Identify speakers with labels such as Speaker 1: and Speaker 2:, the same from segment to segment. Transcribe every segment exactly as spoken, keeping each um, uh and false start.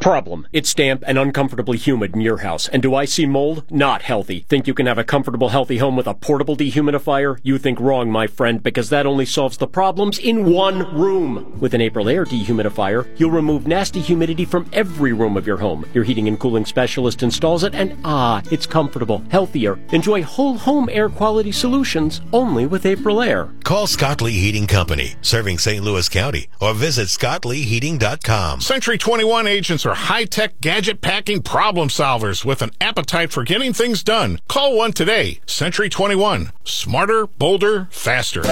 Speaker 1: Problem. It's damp and uncomfortably humid in your house. And do I see mold? Not healthy. Think you can have a comfortable, healthy home with a portable dehumidifier? You think wrong, my friend, because that only solves the problems in one room. With an Aprilaire dehumidifier, you'll remove nasty humidity from every room of your home. Your heating and cooling specialist installs it, and ah, it's comfortable, healthier. Enjoy whole home air quality solutions only with Aprilaire.
Speaker 2: Call Scott Lee Heating Company, serving Saint Louis County, or visit scott lee heating dot com.
Speaker 3: Century twenty-one agents are high-tech, gadget-packing problem solvers with an appetite for getting things done. Call one today. Century twenty-one. Smarter, bolder, faster.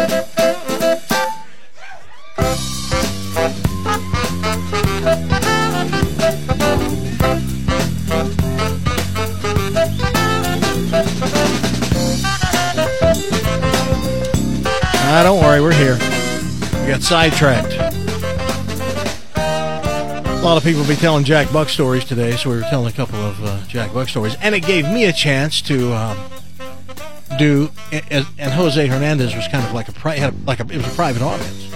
Speaker 4: Ah, don't worry, we're here. We got sidetracked. A lot of people will be telling Jack Buck stories today, so we were telling a couple of uh, Jack Buck stories, and it gave me a chance to um, do. And, and Jose Hernandez was kind of like a pri- had a, like a it was a private audience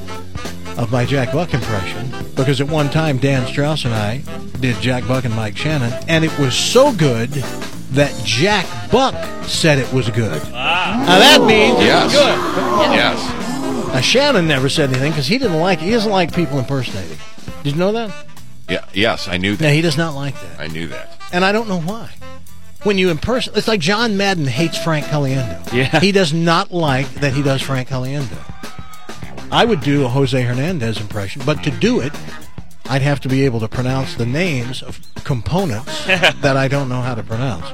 Speaker 4: of my Jack Buck impression, because at one time Dan Strauss and I did Jack Buck and Mike Shannon, and it was so good that Jack Buck said it was good. Wow. Now that means
Speaker 5: yes.
Speaker 4: it was good.
Speaker 5: Yes.
Speaker 4: Now Shannon never said anything because he didn't like. He doesn't like people impersonating. Did you know that?
Speaker 5: Yeah. Yes, I knew that.
Speaker 4: Yeah, he does not like that.
Speaker 5: I knew that.
Speaker 4: And I don't know why. When you impersonate, it's like John Madden hates Frank Caliendo.
Speaker 6: Yeah.
Speaker 4: He does not like that he does Frank Caliendo. I would do a Jose Hernandez impression, but to do it, I'd have to be able to pronounce the names of components that I don't know how to pronounce.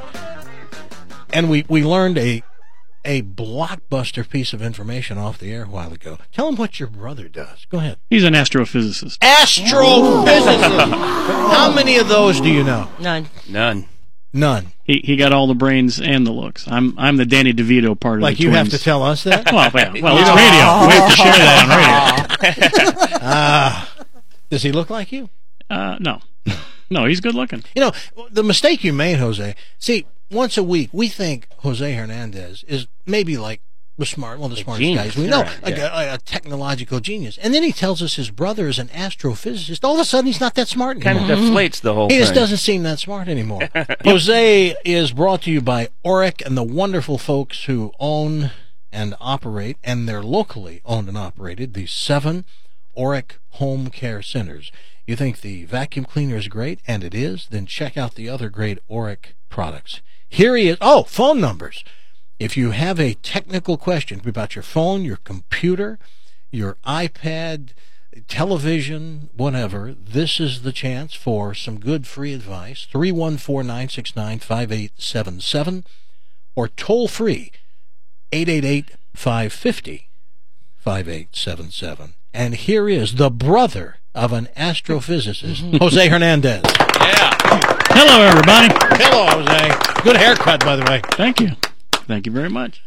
Speaker 4: And we, we learned a a blockbuster piece of information off the air a while ago. Tell him what your brother does. Go ahead.
Speaker 6: He's an astrophysicist.
Speaker 4: Astrophysicist! How many of those do you know?
Speaker 7: None.
Speaker 6: None.
Speaker 4: None.
Speaker 6: He he got all the brains and the looks. I'm I'm the Danny DeVito part of
Speaker 4: like
Speaker 6: the
Speaker 4: you
Speaker 6: twins.
Speaker 4: have to tell us that?
Speaker 6: well, well, well it's radio. We have to share that on radio.
Speaker 4: uh, does he look like you?
Speaker 6: Uh, no. No, he's good looking.
Speaker 4: You know, the mistake you made, Jose, see, once a week, we think Jose Hernandez is maybe like the smart, one of the smartest
Speaker 6: genius,
Speaker 4: guys we know,
Speaker 6: right,
Speaker 4: like
Speaker 6: yeah.
Speaker 4: a, a technological genius. And then he tells us his brother is an astrophysicist. All of a sudden, he's not that smart anymore.
Speaker 8: Kind of deflates the whole
Speaker 4: he
Speaker 8: thing.
Speaker 4: He just doesn't seem that smart anymore. Jose is brought to you by Oric and the wonderful folks who own and operate, and they're locally owned and operated, the seven Oric Home Care Centers. You think the vacuum cleaner is great, and it is? Then check out the other great Oric products. Here he is. Oh, phone numbers. If you have a technical question about your phone, your computer, your iPad, television, whatever, this is the chance for some good free advice. three one four, nine six nine, five eight seven seven or toll free eight eight eight, five five zero, five eight seven seven. And here is the brother of an astrophysicist, Jose Hernandez.
Speaker 8: Yeah.
Speaker 6: Hello, everybody.
Speaker 4: Hello, Jose. Good haircut, by the way.
Speaker 6: Thank you. Thank you very much.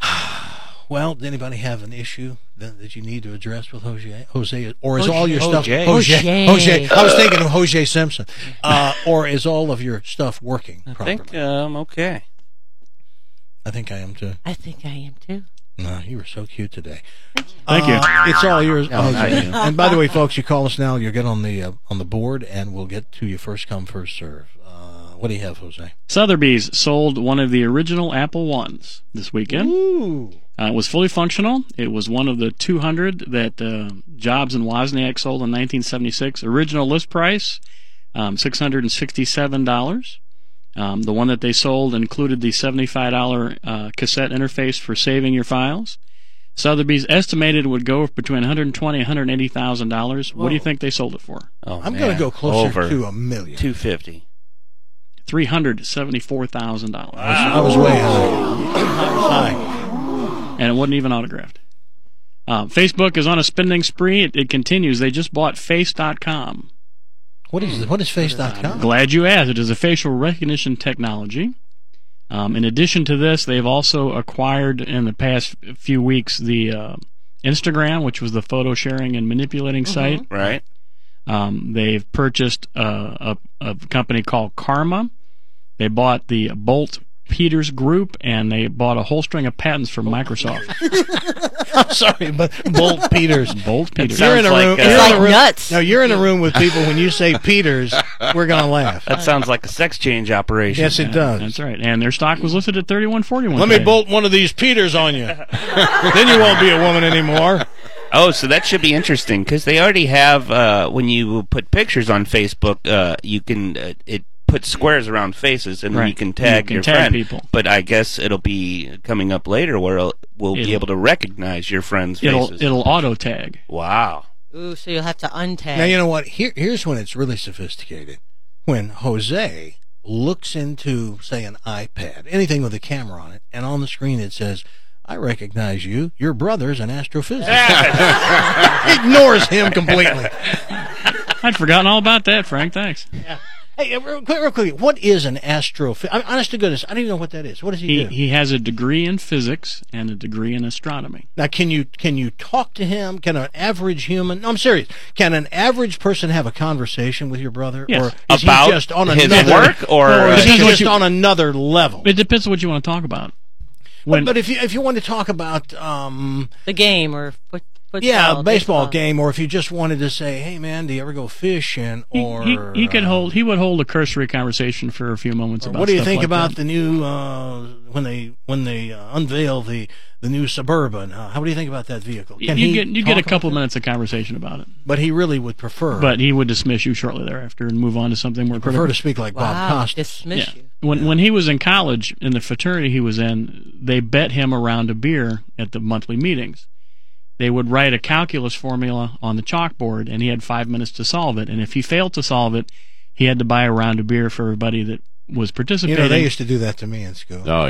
Speaker 4: Well, does anybody have an issue that, that you need to address with Jose? Jose, or is
Speaker 8: Jose.
Speaker 4: all your stuff
Speaker 8: Jose.
Speaker 4: Jose? Jose. I was thinking of Jose Simpson. Uh, or is all of your stuff working
Speaker 8: I
Speaker 4: properly?
Speaker 8: think um okay.
Speaker 4: I think I am too.
Speaker 7: I think I am too.
Speaker 4: No, you were so cute today.
Speaker 6: Thank you.
Speaker 4: Uh, it's all yours,
Speaker 8: No, not
Speaker 4: Jose.
Speaker 8: you.
Speaker 4: And by the way, folks, you call us now. You'll get on the uh, on the board, and we'll get to you first come, first serve. Uh, what do you have, Jose?
Speaker 6: Sotheby's sold one of the original Apple Ones this weekend.
Speaker 4: Ooh.
Speaker 6: Uh, it was fully functional. It was one of the two hundred that uh, Jobs and Wozniak sold in nineteen seventy-six. Original list price, um, six hundred sixty-seven dollars. Um, the one that they sold included the seventy-five dollars uh, cassette interface for saving your files. Sotheby's estimated it would go between one hundred twenty thousand dollars and one hundred eighty thousand dollars. What do you think they sold it for?
Speaker 8: Oh,
Speaker 4: I'm
Speaker 8: man.
Speaker 4: going to go closer
Speaker 8: Over
Speaker 4: to a million.
Speaker 8: two fifty.
Speaker 6: three hundred seventy-four thousand dollars.
Speaker 4: I was way high. I was high.
Speaker 6: And it wasn't even autographed. Uh, Facebook is on a spending spree. It, it continues. They just bought Face dot com.
Speaker 4: What is what is Face dot com?
Speaker 6: Glad you asked. It is a facial recognition technology. Um, in addition to this, they've also acquired in the past few weeks the uh, Instagram, which was the photo sharing and manipulating site.
Speaker 8: Mm-hmm. Right.
Speaker 6: Um, they've purchased uh, a, a company called Karma. They bought the Bolt Peters Group, and they bought a whole string of patents from Microsoft.
Speaker 4: I'm sorry, but Bolt Peters.
Speaker 6: Bolt Peters.
Speaker 4: You're in a
Speaker 7: like,
Speaker 4: room.
Speaker 7: uh,
Speaker 4: you're
Speaker 7: It's
Speaker 4: in a
Speaker 8: like
Speaker 4: room-
Speaker 8: nuts.
Speaker 4: No, you're in a room with people. When you say Peters, we're gonna laugh.
Speaker 7: That sounds like a sex change operation.
Speaker 4: Yes, it does.
Speaker 6: That's right. And their stock was listed at thirty-one forty-one.
Speaker 4: Let me
Speaker 6: today.
Speaker 4: bolt one of these Peters on you. Then you won't be a woman anymore.
Speaker 7: Oh, so that should be interesting because they already have. Uh, when you put pictures on Facebook, uh, you can uh, it put squares around faces, and then
Speaker 6: Right.
Speaker 7: you can tag
Speaker 6: You can
Speaker 7: your
Speaker 6: tag
Speaker 7: friend.
Speaker 6: people.
Speaker 7: But I guess it'll be coming up later where it'll, we'll be
Speaker 6: It'll-
Speaker 7: able to recognize your friends'
Speaker 6: It'll
Speaker 7: faces.
Speaker 6: it'll auto tag.
Speaker 7: Wow.
Speaker 8: Ooh, so you'll have to untag.
Speaker 4: Now you know what? Here, here's when it's really sophisticated. When Jose looks into, say, an iPad, anything with a camera on it, and on the screen it says, "I recognize you. Your brother's an astrophysicist." Ignores him completely.
Speaker 6: I'd forgotten all about that, Frank. Thanks.
Speaker 4: Hey, uh, real quick, real quick. What is an astrophysicist? I mean, honest to goodness, I don't even know what that is. What does he,
Speaker 6: He
Speaker 4: do?
Speaker 6: he has a degree in physics and a degree in astronomy.
Speaker 4: Now, can you can you talk to him? Can an average human? No, I'm serious. Can an average person have a conversation with your brother,
Speaker 6: Yes.
Speaker 4: or is
Speaker 7: About
Speaker 4: he just on
Speaker 7: his
Speaker 4: another
Speaker 7: work, or,
Speaker 4: or is
Speaker 6: uh,
Speaker 4: he
Speaker 6: Depends what
Speaker 4: just
Speaker 6: you-
Speaker 4: on another level?
Speaker 6: It depends on what you want to talk about. When,
Speaker 4: But if you if you want to talk about um
Speaker 8: the game or foot, football,
Speaker 4: yeah baseball game, or if you just wanted to say, hey man, do you ever go fishing?
Speaker 6: he,
Speaker 4: Or
Speaker 6: he, he could
Speaker 4: uh,
Speaker 6: hold he would hold a cursory conversation for a few moments
Speaker 4: or
Speaker 6: about
Speaker 4: what do you
Speaker 6: stuff
Speaker 4: think
Speaker 6: like
Speaker 4: about
Speaker 6: that.
Speaker 4: the new uh, when they when they uh, unveil the the new Suburban? Uh, how do you think about that vehicle? Can
Speaker 6: you
Speaker 4: he
Speaker 6: get you get a
Speaker 4: talk
Speaker 6: couple
Speaker 4: about that?
Speaker 6: minutes of conversation about it,
Speaker 4: But he really would prefer.
Speaker 6: but he would dismiss you shortly thereafter and move on to something more
Speaker 4: prefer
Speaker 6: critical.
Speaker 4: to speak like Bob
Speaker 8: Wow,
Speaker 4: Costas.
Speaker 8: dismiss
Speaker 6: Yeah.
Speaker 8: you.
Speaker 6: When when he was in college, in the fraternity he was in, they bet him a round of beer at the monthly meetings. They would write a calculus formula on the chalkboard, and he had five minutes to solve it. And if he failed to solve it, he had to buy a round of beer for everybody that was
Speaker 4: You
Speaker 6: participating.
Speaker 4: know, they used to do that to me in school.
Speaker 5: Oh,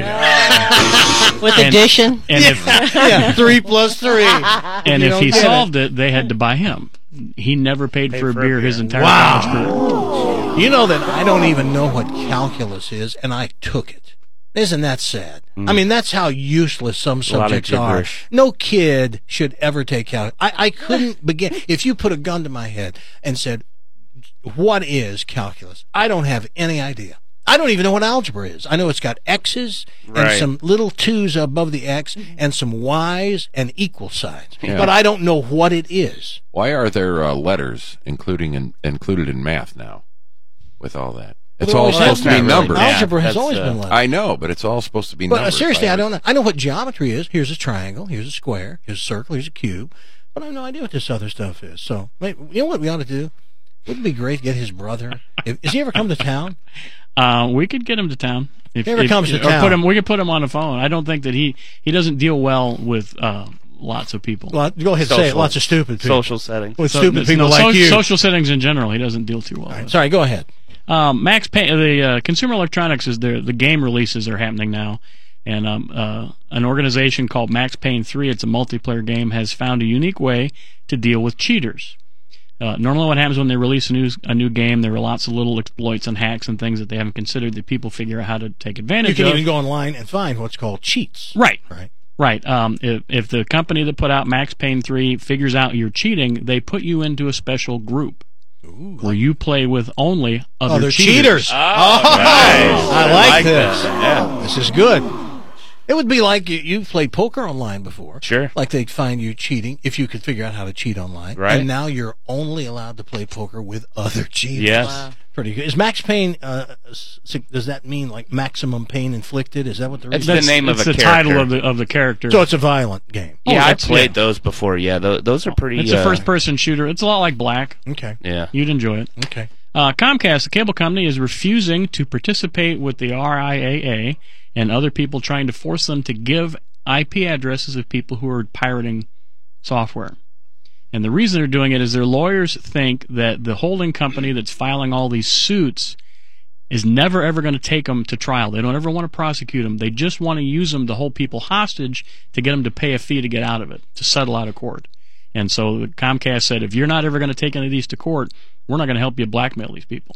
Speaker 5: yeah.
Speaker 8: With
Speaker 6: And-
Speaker 8: addition.
Speaker 6: and if
Speaker 4: yeah, three plus three.
Speaker 6: and
Speaker 4: You
Speaker 6: if
Speaker 4: don't
Speaker 6: he
Speaker 4: get
Speaker 6: solved it. they had to buy him. He never paid
Speaker 7: Pay
Speaker 6: for a
Speaker 7: for a
Speaker 6: beer
Speaker 7: beer.
Speaker 6: his entire
Speaker 4: Wow.
Speaker 6: college career.
Speaker 4: You know that I don't even know what calculus is, and I took it. Isn't that sad? I mean, that's how useless some
Speaker 7: Mm. lot of
Speaker 4: subjects are.
Speaker 7: gibberish.
Speaker 4: No kid should ever take calculus. I, I couldn't begin. If you put a gun to my head and said, what is calculus? I don't have any idea. I don't even know what algebra is. I know it's got X's and
Speaker 7: Right.
Speaker 4: some little twos above the X and some Y's and equal signs.
Speaker 5: Yeah.
Speaker 4: But I don't know what it is.
Speaker 5: Why are there uh, letters including in, included in math now with all that? It's
Speaker 4: Well,
Speaker 5: all
Speaker 4: always
Speaker 5: supposed to
Speaker 4: has
Speaker 5: be
Speaker 4: been.
Speaker 5: numbers.
Speaker 7: Yeah,
Speaker 4: Algebra has
Speaker 7: that's,
Speaker 4: always
Speaker 7: uh,
Speaker 4: been letters.
Speaker 5: I know, but it's all supposed to be
Speaker 4: But uh,
Speaker 5: numbers.
Speaker 4: seriously, I
Speaker 5: always-
Speaker 4: don't know. I know what geometry is. Here's a triangle. Here's a square. Here's a circle. Here's a cube. But I have no idea what this other stuff is. So, wait, you know what we ought to do? Wouldn't it be great to get his brother? If, has he ever come to town?
Speaker 6: Uh, we could get him to town. If
Speaker 4: He ever
Speaker 6: if-
Speaker 4: comes to
Speaker 6: or
Speaker 4: town.
Speaker 6: Put him, we could put him on the phone. I don't think that he he doesn't deal well with uh, lots of people.
Speaker 4: Well, go ahead and say it.
Speaker 7: Social-
Speaker 4: Lots of stupid people.
Speaker 7: Social setting.
Speaker 4: With
Speaker 6: So-
Speaker 4: stupid
Speaker 6: so-
Speaker 4: people
Speaker 6: no,
Speaker 4: like
Speaker 6: so-
Speaker 4: you.
Speaker 6: Social settings in general, he doesn't deal too well.
Speaker 4: All right,
Speaker 6: with.
Speaker 4: sorry, go ahead.
Speaker 6: Um, Max Payne, the uh, Consumer Electronics is there. The game releases are happening now, and um, uh, an organization called Max Payne three, it's a multiplayer game, has found a unique way to deal with cheaters. Uh, normally, what happens when they release a new a new game, there are lots of little exploits and hacks and things that they haven't considered that people figure out how to take
Speaker 4: You
Speaker 6: advantage
Speaker 4: can
Speaker 6: of.
Speaker 4: even go online and find what's called cheats.
Speaker 6: Right.
Speaker 4: Right.
Speaker 6: Right. Um, if, if the company that put out Max Payne three figures out you're cheating, they put you into a special group where you play with only other,
Speaker 4: Other
Speaker 6: cheaters.
Speaker 4: cheaters.
Speaker 7: Oh,
Speaker 4: I like, this.
Speaker 7: that. Yeah.
Speaker 4: This is good. It would be like you, you've played poker online before.
Speaker 7: Sure.
Speaker 4: Like they'd find you cheating if you could figure out how to cheat online.
Speaker 7: Right.
Speaker 4: And now you're only allowed to play poker with other cheaters.
Speaker 7: Yes.
Speaker 8: Wow.
Speaker 4: Pretty good. Is Max Payne, uh, s- does that mean like maximum pain inflicted? Is that what the
Speaker 7: It's
Speaker 4: reason?
Speaker 7: the name of
Speaker 6: it's
Speaker 7: a
Speaker 6: the
Speaker 7: character.
Speaker 6: title of the of the character.
Speaker 4: So it's a violent game.
Speaker 6: Oh,
Speaker 7: Yeah, I
Speaker 6: that's-
Speaker 7: played
Speaker 6: yeah.
Speaker 7: those before. Yeah, those, those are pretty.
Speaker 6: It's
Speaker 7: uh,
Speaker 6: a first-person shooter. It's a lot like Black.
Speaker 4: Okay.
Speaker 7: Yeah.
Speaker 6: You'd enjoy it.
Speaker 4: Okay.
Speaker 6: Uh, Comcast, the cable company, is refusing to participate with the R I A A and other people trying to force them to give I P addresses of people who are pirating software. And the reason they're doing it is their lawyers think that the holding company that's filing all these suits is never ever going to take them to trial. They don't ever want to prosecute them. They just want to use them to hold people hostage to get them to pay a fee to get out of it, to settle out of court. And so Comcast said, if you're not ever going to take any of these to court, we're not going to help you blackmail these people.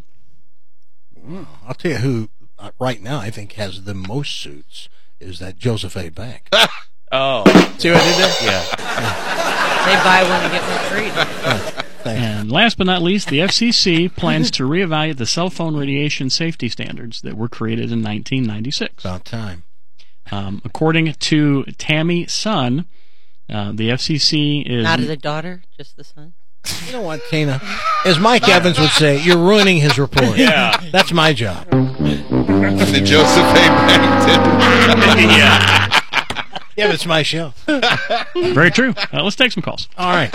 Speaker 4: I'll tell you who, uh, right now, I think has the most suits is that Joseph A. Bank.
Speaker 7: Oh.
Speaker 4: See what I did there?
Speaker 7: Yeah.
Speaker 8: They buy one and get one free.
Speaker 6: And last but not least, the F C C plans to reevaluate the cell phone radiation safety standards that were created in nineteen ninety-six.
Speaker 4: About time.
Speaker 6: Um, according to Tammy Sun, uh, the F C C is...
Speaker 8: Not the daughter, just the son.
Speaker 4: You know what, Tina? As Mike Evans would say, you're ruining his report.
Speaker 7: Yeah.
Speaker 4: That's my job.
Speaker 9: The Joseph A. Bennington.
Speaker 7: Yeah.
Speaker 4: Yeah, but it's my show.
Speaker 6: Very true. Uh, let's take some calls.
Speaker 4: All right.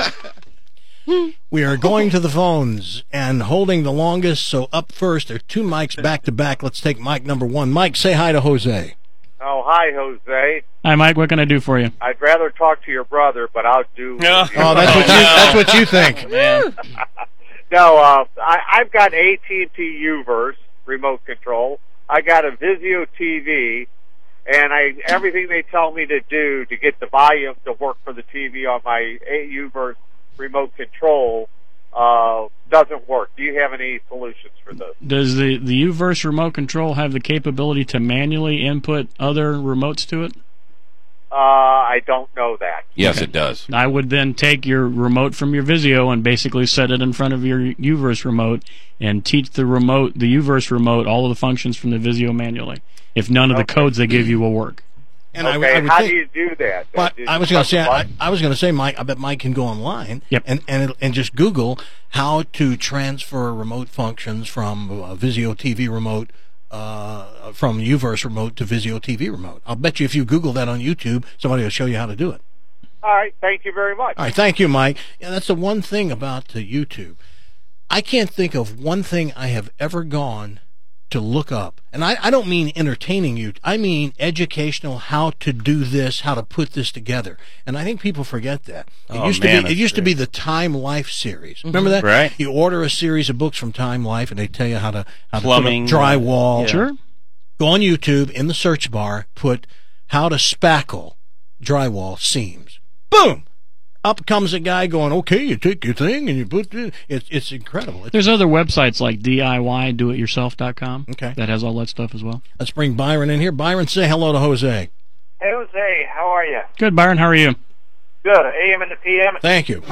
Speaker 4: We are going to the phones and holding the longest, so up first. There are two mics back to back. Let's take mic number one. Mike, say hi to Jose.
Speaker 10: Oh, hi, Jose.
Speaker 6: Hi, Mike. What can I do for you?
Speaker 10: I'd rather talk to your brother, but I'll do...
Speaker 7: No.
Speaker 4: Oh, that's what you, that's what you think.
Speaker 7: Man.
Speaker 10: No, uh, I, I've got A T and T U-verse remote control. I got a Vizio T V, and I everything they tell me to do to get the volume to work for the T V on my U-verse remote control uh, doesn't work. Do you have any solutions for this?
Speaker 6: Does the, the U-verse remote control have the capability to manually input other remotes to it?
Speaker 10: Uh, I don't know that.
Speaker 5: Yes, it does.
Speaker 6: I would then take your remote from your Vizio and basically set it in front of your U-verse remote and teach the remote, the U-verse remote, all of the functions from the Vizio manually. If none of the
Speaker 10: Okay.
Speaker 6: codes they give you will work.
Speaker 4: And I,
Speaker 10: Okay,
Speaker 4: I would
Speaker 10: how
Speaker 4: think,
Speaker 10: do you do that?
Speaker 4: But
Speaker 10: Do you
Speaker 4: I was going
Speaker 10: press
Speaker 4: to say,
Speaker 10: a
Speaker 4: I,
Speaker 10: button?
Speaker 4: I was going to say, Mike. I bet Mike can go online
Speaker 6: Yep.
Speaker 4: and and it, and just Google how to transfer remote functions from a Vizio T V remote, uh, from U-verse remote to Vizio T V remote. I'll bet you if you Google that on YouTube, somebody will show you how to do it.
Speaker 10: All right, thank you very much.
Speaker 4: All right, thank you, Mike. Yeah, that's the one thing about uh, YouTube. I can't think of one thing I have ever gone to look up, and I, I don't mean entertaining you. I mean educational, how to do this, how to put this together. And I think people forget that. It
Speaker 7: Oh,
Speaker 4: used
Speaker 7: man,
Speaker 4: to be. It
Speaker 7: that's
Speaker 4: used to
Speaker 7: true.
Speaker 4: be the Time Life series. Remember that?
Speaker 7: Right.
Speaker 4: You order a series of books from Time Life, and they tell you how to how
Speaker 7: Plumbing,
Speaker 4: to put up drywall.
Speaker 7: yeah.
Speaker 6: Sure.
Speaker 4: Go on YouTube in the search bar, put how to spackle drywall seams. Boom! Up comes a guy going, okay, you take your thing and you put it. It's, it's incredible. It's,
Speaker 6: There's other websites like D I Y do it yourself dot com.
Speaker 4: Okay.
Speaker 6: That has all that stuff as well.
Speaker 4: let's bring Byron in here. Byron, say hello to Jose.
Speaker 10: Hey, Jose, how are you?
Speaker 6: Good, Byron. How are you?
Speaker 10: Good. A M and the P M.
Speaker 4: Thank you.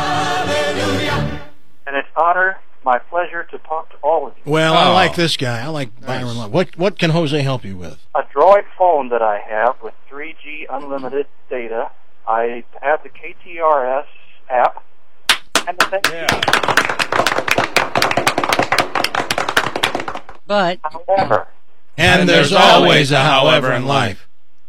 Speaker 10: And it's honor, my pleasure to talk to all of you.
Speaker 4: Well, I
Speaker 5: Oh.
Speaker 4: like this guy. I like Byron. a lot. What what can Jose help you with?
Speaker 10: A Droid phone that I have with three G unlimited data. I have the K T R S app. And the thing
Speaker 8: But
Speaker 10: however,
Speaker 4: And,
Speaker 5: And
Speaker 4: there's,
Speaker 5: there's
Speaker 4: always
Speaker 5: always
Speaker 4: a
Speaker 5: a
Speaker 4: however
Speaker 5: however
Speaker 4: in
Speaker 5: in
Speaker 4: life.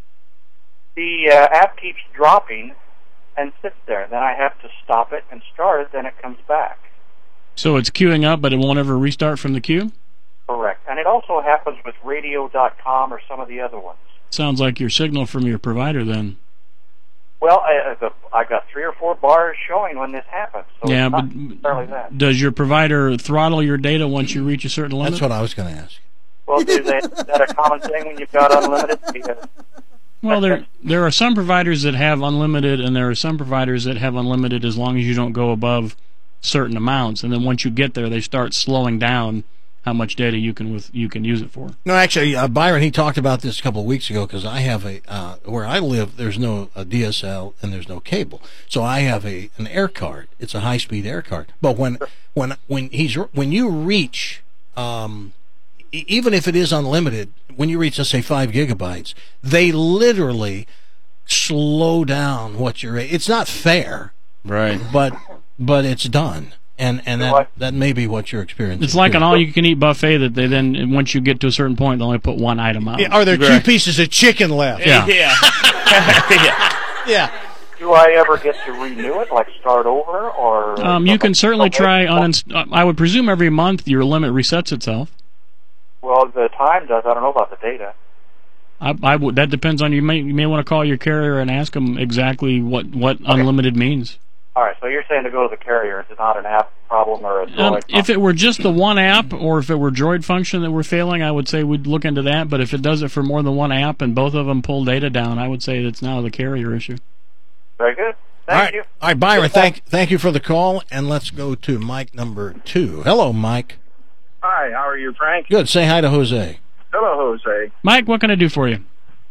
Speaker 10: the uh, app keeps dropping and sits there. Then I have to stop it and start it, then it comes back.
Speaker 6: So it's queuing up, but it won't ever restart from the queue?
Speaker 10: Correct. And it also happens with radio dot com or some of the other ones.
Speaker 6: Sounds like your signal from your provider then.
Speaker 10: Well, I, the, I got three or four bars showing when this happens. So
Speaker 6: Yeah,
Speaker 10: it's not
Speaker 6: but-
Speaker 10: necessarily that.
Speaker 6: Does your provider throttle your data once you reach a certain limit?
Speaker 4: That's what I was going to ask.
Speaker 10: Well, is that, is that a common thing when you've got unlimited? Because
Speaker 6: Well, there there are some providers that have unlimited, and there are some providers that have unlimited as long as you don't go above certain amounts. And then once you get there, they start slowing down how much data you can with you can use it for.
Speaker 4: No, actually, uh, Byron, he talked about this a couple of weeks ago because I have a uh, where I live. There's no uh, D S L and there's no cable, so I have a an air card. It's a high speed air card. But when when when he's when you reach, um, e- even if it is unlimited, when you reach, let's say five gigabytes, they literally slow down what you're. It's not fair,
Speaker 5: Right.
Speaker 4: but but it's done. And and that, that may be what you're experiencing.
Speaker 6: It's like
Speaker 4: too.
Speaker 6: an all-you-can-eat buffet that they then, once you get to a certain point, they only put one item out.
Speaker 4: Yeah, are there two
Speaker 7: Right.
Speaker 4: pieces of chicken left?
Speaker 6: Yeah.
Speaker 7: Yeah. yeah.
Speaker 4: Yeah.
Speaker 10: do I ever get to renew it, like start over, or?
Speaker 6: Um, you can certainly try. Uninst- uh, I would presume every month your limit resets itself.
Speaker 10: Well, the time does. I don't know about the data.
Speaker 6: I, I would. That depends on you. May you may want to call your carrier and ask them exactly what what unlimited means.
Speaker 10: All right, so you're saying to go to the carrier. It's not an app problem or a Droid
Speaker 6: Um,
Speaker 10: problem.
Speaker 6: if it were just the one app, or if it were Droid function that were failing, I would say we'd look into that. But if it does it for more than one app and both of them pull data down, I would say it's now the carrier issue.
Speaker 10: Very good. Thank
Speaker 4: All right,
Speaker 10: you.
Speaker 4: all right, Byron. Thank thank you for the call, and let's go to Mike number two. Hello, Mike.
Speaker 10: Hi, how are you, Frank?
Speaker 4: Good. Say hi to Jose.
Speaker 10: Hello, Jose.
Speaker 6: Mike, what can I do for you?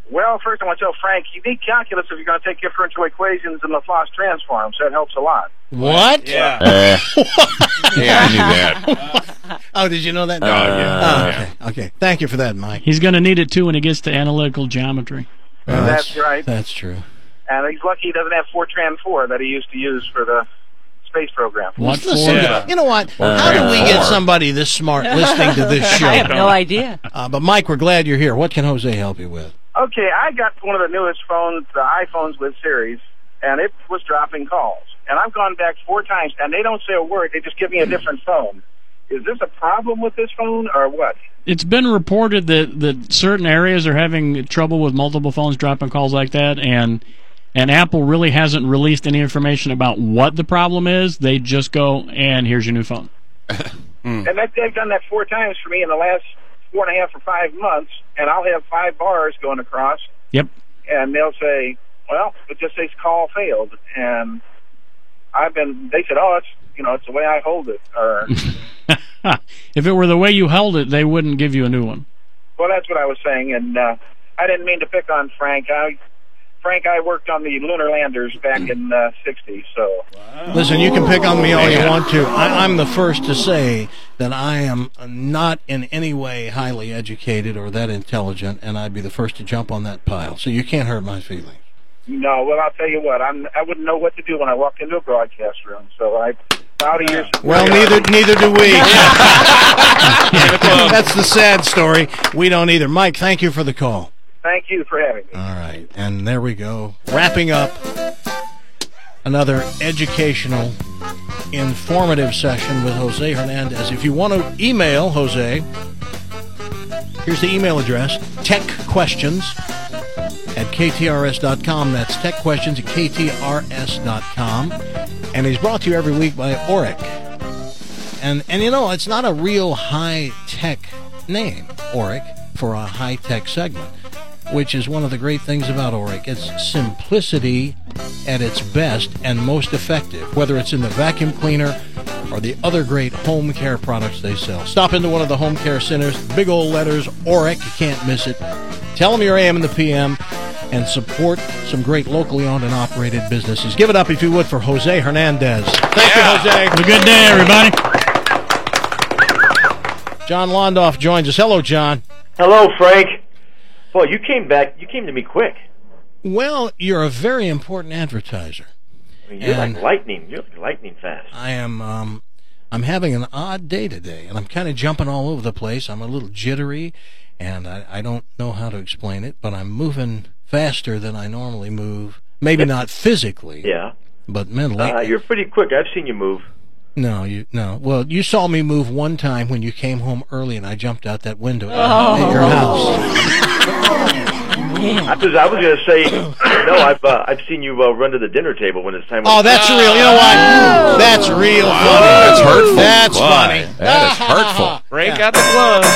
Speaker 11: Well, first I want to tell Frank, you need calculus if you're going to take differential equations and Laplace transforms. That helps a lot.
Speaker 4: What?
Speaker 11: Yeah.
Speaker 5: Uh, yeah, I knew that.
Speaker 4: Oh, did you know that?
Speaker 5: Oh, yeah.
Speaker 4: Oh,
Speaker 5: yeah.
Speaker 4: okay. Okay. Thank you for that, Mike.
Speaker 6: He's going to need it, too, when he gets to analytical geometry.
Speaker 4: Well,
Speaker 11: That's right.
Speaker 4: That's true.
Speaker 11: And he's lucky he doesn't have Fortran four that he used to use for the space program.
Speaker 6: What for?
Speaker 4: Listen,
Speaker 6: Yeah.
Speaker 4: You know what?
Speaker 5: Well,
Speaker 4: How do we
Speaker 5: four.
Speaker 4: get somebody this smart listening to this show?
Speaker 8: I have no idea.
Speaker 4: Uh, but, Mike, we're glad you're here. What can Jose help you with?
Speaker 11: Okay, I got one of the newest phones, the iPhones with Series, and it was dropping calls. And I've gone back four times, and they don't say a word. They just give me a different phone. Is this a problem with this phone, or what?
Speaker 6: It's been reported that, that certain areas are having trouble with multiple phones dropping calls like that, and and Apple really hasn't released any information about what the problem is. They just go, and here's your new phone.
Speaker 11: And that, they've done that four times for me in the last four and a half or five months, and I'll have five bars going across,
Speaker 6: Yep.
Speaker 11: and they'll say, well, it just says call failed. And I've been, they said, oh, it's, you know, it's the way I hold it. Or,
Speaker 6: If it were the way you held it, they wouldn't give you a new one.
Speaker 11: well, that's what I was saying, and uh, I didn't mean to pick on Frank. I, Frank, I worked on the lunar landers back in uh, sixty, so.
Speaker 4: Listen, you can pick on me all you want to. I, I'm the first to say that I am not in any way highly educated or that intelligent, and I'd be the first to jump on that pile. So you can't hurt my feelings.
Speaker 11: No, well, I'll tell you what, I'm, I wouldn't know what to do when I walked into a broadcast room, so I out of your...
Speaker 4: Well, neither neither do we. That's the sad story. We don't either. Mike, thank you for the call.
Speaker 11: Thank you for having me.
Speaker 4: All right, and there we go. Wrapping up another educational, informative session with Jose Hernandez. If you want to email Jose, here's the email address, techquestions at k t r s dot com. That's techquestions at k t r s dot com. And he's brought to you every week by Oric. And, and you know, it's not a real high-tech name, Oric, for a high-tech segment, which is one of the great things about Oric. It's simplicity at its best and most effective, whether it's in the vacuum cleaner or the other great home care products they sell. Stop into one of the home care centers, big old letters, Oric, you can't miss it. Tell them you're A M and the P M, and support some great locally owned and operated businesses. Give it up, if you would, for Jose Hernandez. Thank
Speaker 6: Yeah.
Speaker 4: you, Jose.
Speaker 6: Have a good day, everybody.
Speaker 4: John Londoff joins us. Hello, John.
Speaker 12: Hello, Frank. Boy, you came back. You came to me quick.
Speaker 4: Well, you're a very important advertiser.
Speaker 12: I mean, you're
Speaker 4: And-
Speaker 12: like lightning. You're like lightning fast.
Speaker 4: I am um, I'm having an odd day today, and I'm kind of jumping all over the place. I'm a little jittery, and I, I don't know how to explain it, but I'm moving faster than I normally move. Maybe not physically,
Speaker 12: Yeah.
Speaker 4: but mentally.
Speaker 12: Uh, you're pretty quick. I've seen you move.
Speaker 4: No, you no. Well, you saw me move one time when you came home early, and I jumped out that window
Speaker 12: Oh.
Speaker 4: at your house.
Speaker 12: I was, I was going to say, no, I've uh, I've seen you uh, run to the dinner table when it's time.
Speaker 4: Oh, that's real. You know what? That's real funny.
Speaker 5: That's hurtful.
Speaker 4: That's
Speaker 5: Boy,
Speaker 4: funny.
Speaker 5: that is hurtful.
Speaker 7: Break
Speaker 4: Yeah.
Speaker 7: out the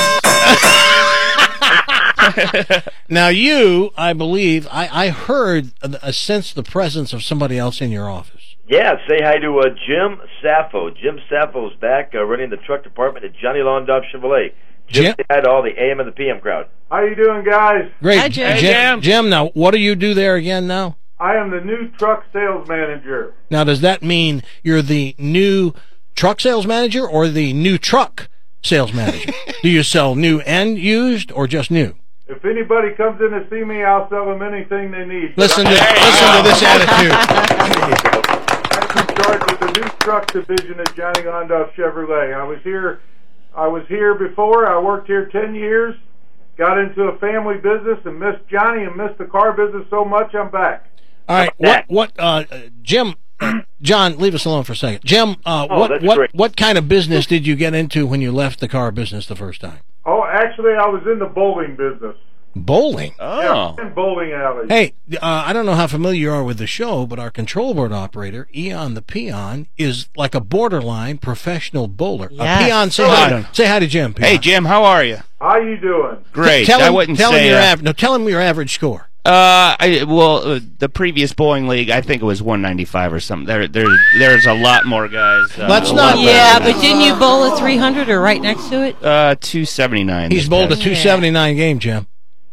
Speaker 7: gloves.
Speaker 4: Now, you, I believe, I, I heard, I sensed the presence of somebody else in your office.
Speaker 12: Yeah, say hi to uh, Jim Sappho. Jim Sappho's back uh, running the truck department at Johnny Londoff Chevrolet. Jim,
Speaker 4: Jim?
Speaker 12: say hi to all the A M and the P M crowd.
Speaker 13: How you doing, guys?
Speaker 4: Great.
Speaker 8: Hi, Jim.
Speaker 4: Jim, Jim, now, what do you do there again now?
Speaker 13: I am the new truck sales manager.
Speaker 4: Now, does that mean you're the new truck sales manager or the new truck sales manager? Do you sell new and used or just new?
Speaker 13: If anybody comes in to see me, I'll sell them anything they need.
Speaker 4: Listen to, listen to this attitude.
Speaker 13: I'm in charge of the new truck division at Johnny Londoff Chevrolet. I was here, I was here before. I worked here ten years. Got into a family business and missed Johnny and missed the car business so much. I'm back.
Speaker 4: All right, what, what, uh, Jim, uh, John, leave us alone for a second. Jim, uh,
Speaker 12: Oh,
Speaker 4: what,
Speaker 12: that's
Speaker 4: what,
Speaker 12: great.
Speaker 4: what kind of business did you get into when you left the car business the first time?
Speaker 13: Oh, actually, I was in the bowling business.
Speaker 4: Bowling.
Speaker 7: Oh.
Speaker 13: Yeah, in bowling alleys.
Speaker 4: Hey, uh, I don't know how familiar you are with the show, but our control board operator, Eon the Peon, is like a borderline professional bowler.
Speaker 8: Yes.
Speaker 4: Uh, Peon, say hi. Say hi to Jim. Peon.
Speaker 7: Hey, Jim, how are you?
Speaker 13: How you doing?
Speaker 7: Great.
Speaker 4: Tell him,
Speaker 7: I wouldn't
Speaker 4: tell
Speaker 7: say.
Speaker 4: him your
Speaker 7: uh,
Speaker 4: av- no, tell him your average score.
Speaker 7: Uh, I well, uh, the previous bowling league, I think it was one ninety-five or something. There, there, there's a lot more guys. Uh,
Speaker 4: Let's
Speaker 7: a
Speaker 4: not-
Speaker 7: lot
Speaker 8: Yeah,
Speaker 7: better
Speaker 8: but didn't you bowl a three hundred or right next to it?
Speaker 7: than- Uh, two seventy-nine.
Speaker 4: He's bowled a two seventy-nine game, Jim.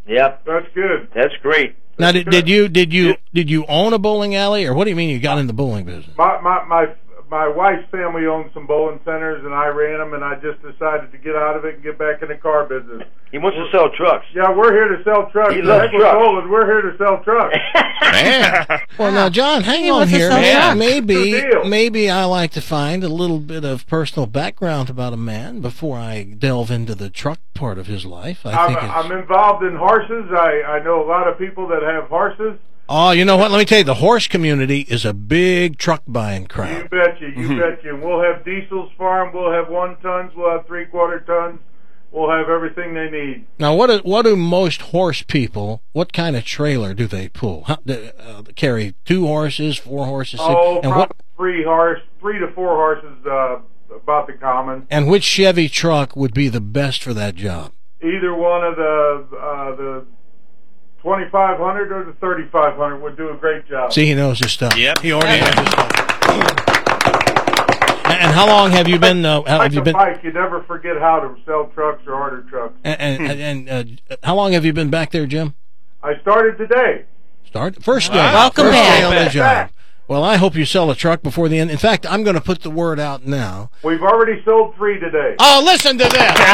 Speaker 12: Yep.
Speaker 13: That's good.
Speaker 12: That's great.
Speaker 4: Now, did, did you did you did you own a bowling alley, or what do you mean you got in the bowling business?
Speaker 13: My my my my wife's family owns some bowling centers, and I ran them, and I just decided to get out of it and get back in the car business.
Speaker 12: He wants to sell trucks.
Speaker 13: Yeah, we're here to sell trucks.
Speaker 12: He loves
Speaker 13: Heck with
Speaker 12: trucks.
Speaker 13: bowling, we're here to sell trucks.
Speaker 5: Man.
Speaker 4: Well, now, John, hang
Speaker 8: He
Speaker 4: on
Speaker 8: wants to
Speaker 4: here.
Speaker 8: sell
Speaker 4: Maybe,
Speaker 8: trucks.
Speaker 4: maybe,
Speaker 13: Good deal.
Speaker 4: maybe I like to find a little bit of personal background about a man before I delve into the truck part of his life. I
Speaker 13: I'm,
Speaker 4: think it's...
Speaker 13: I'm involved in horses. I, I know a lot of people that have horses.
Speaker 4: Oh, you know what? Let me tell you, the horse community is a big truck buying
Speaker 13: You
Speaker 4: crowd.
Speaker 13: betcha, you betcha. We'll have diesels for 'em. We'll have one tons. We'll have three quarter tons. We'll have everything they need.
Speaker 4: Now, what do, what do most horse people, what kind of trailer do they pull? How, do, uh, carry two horses, four horses? six,
Speaker 13: Oh,
Speaker 4: and
Speaker 13: probably
Speaker 4: what?
Speaker 13: three horse, three to four horses, uh, about the common.
Speaker 4: And which Chevy truck would be the best for that job?
Speaker 13: Either one of the uh, the twenty-five hundred or the thirty-five hundred would do a great job.
Speaker 4: See, he knows his stuff.
Speaker 7: Yep.
Speaker 4: He already knows his stuff. And how long have you been? Uh, how-
Speaker 13: Like
Speaker 4: have you
Speaker 13: a
Speaker 4: been?
Speaker 13: bike, you never forget how to sell trucks or order trucks.
Speaker 4: And, and, and uh, how long have you been back there, Jim?
Speaker 13: I started today.
Speaker 4: Start first day.
Speaker 8: Welcome
Speaker 4: first
Speaker 8: back.
Speaker 4: day on the
Speaker 13: Welcome
Speaker 4: job.
Speaker 13: back.
Speaker 4: Well, I hope you sell a truck before the end. In fact, I'm going to put the word out now.
Speaker 13: We've already sold three today.
Speaker 4: Oh, listen to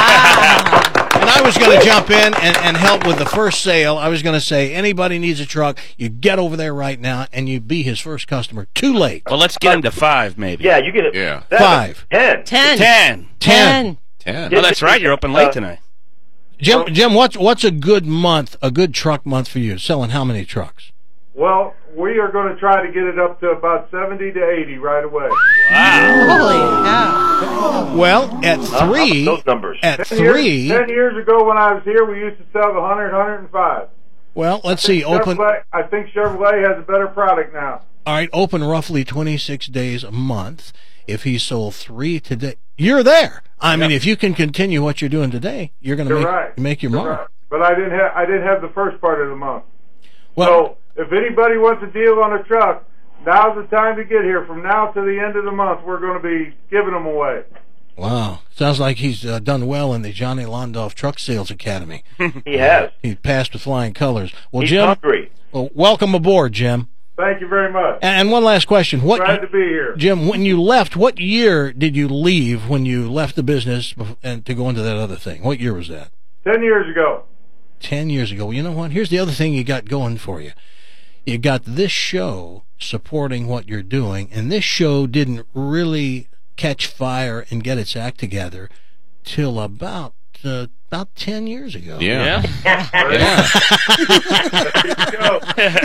Speaker 4: that. And I was going to jump in and, and help with the first sale. I was going to say, anybody needs a truck, you get over there right now, and you be his first customer. Too late.
Speaker 7: Well, let's get him to five, maybe.
Speaker 12: Yeah, you get it.
Speaker 5: Yeah.
Speaker 4: Five.
Speaker 12: Ten.
Speaker 8: Ten.
Speaker 7: Ten.
Speaker 4: Ten.
Speaker 5: Ten.
Speaker 7: Oh, that's right. You're open late
Speaker 12: Uh,
Speaker 7: tonight.
Speaker 4: Jim, Jim, what's what's a good month, a good truck month for you? Selling how many trucks?
Speaker 13: Well, we are going to try to get it up to about seventy to eighty right away.
Speaker 8: Holy cow.
Speaker 4: Well, at
Speaker 12: Huh?
Speaker 4: three,
Speaker 12: Those numbers.
Speaker 4: at
Speaker 13: Ten
Speaker 4: three,
Speaker 13: years, ten years ago when I was here, we used to sell the one hundred, one hundred five.
Speaker 4: well, let's see, open,
Speaker 13: Chevrolet, I think Chevrolet has a better product now.
Speaker 4: all right, open roughly twenty-six days a month. If he sold three today, you're there. I mean, if you can continue what you're doing today, you're going to
Speaker 13: You're
Speaker 4: make,
Speaker 13: right.
Speaker 4: make your
Speaker 13: You're
Speaker 4: mark.
Speaker 13: right. But I didn't have I didn't have the first part of the month.
Speaker 4: Well,
Speaker 13: So if anybody wants a deal on a truck, now's the time to get here. From now to the end of the month, we're going to be giving them away.
Speaker 4: wow, sounds like he's uh, done well in the Johnny Londoff Truck Sales Academy.
Speaker 12: He has.
Speaker 4: He passed with flying colors. Well,
Speaker 12: He's
Speaker 4: Jim,
Speaker 12: hungry.
Speaker 4: well, welcome aboard, Jim.
Speaker 13: Thank you very much.
Speaker 4: And, and one last question: What,
Speaker 13: Glad to be here.
Speaker 4: Jim? When you left, what year did you leave? When you left the business bef- and to go into that other thing, what year was that?
Speaker 13: Ten years ago.
Speaker 4: Ten years ago. Well, you know what? Here's the other thing you got going for you. You got this show supporting what you're doing, and this show didn't really catch fire and get its act together till about uh, about ten years ago.
Speaker 5: Yeah.
Speaker 4: Yeah.
Speaker 13: There you go.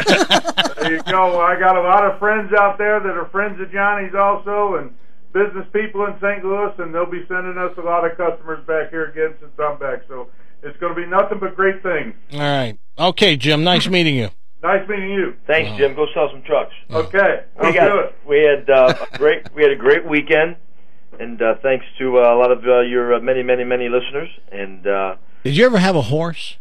Speaker 13: There you go. Well, I got a lot of friends out there that are friends of Johnny's also, and business people in Saint Louis, and they'll be sending us a lot of customers back here again since I'm back. So it's going to be nothing but great things.
Speaker 4: All right. Okay, Jim. Nice meeting you.
Speaker 13: Nice meeting you.
Speaker 12: Thanks, Jim. Go sell some trucks.
Speaker 13: Okay,
Speaker 12: We
Speaker 13: I'll
Speaker 12: got.
Speaker 13: do it.
Speaker 12: We had uh, a great. We had a great weekend, and uh, thanks to uh, a lot of uh, your uh, many, many, many listeners. And uh,
Speaker 4: Did you ever have a horse?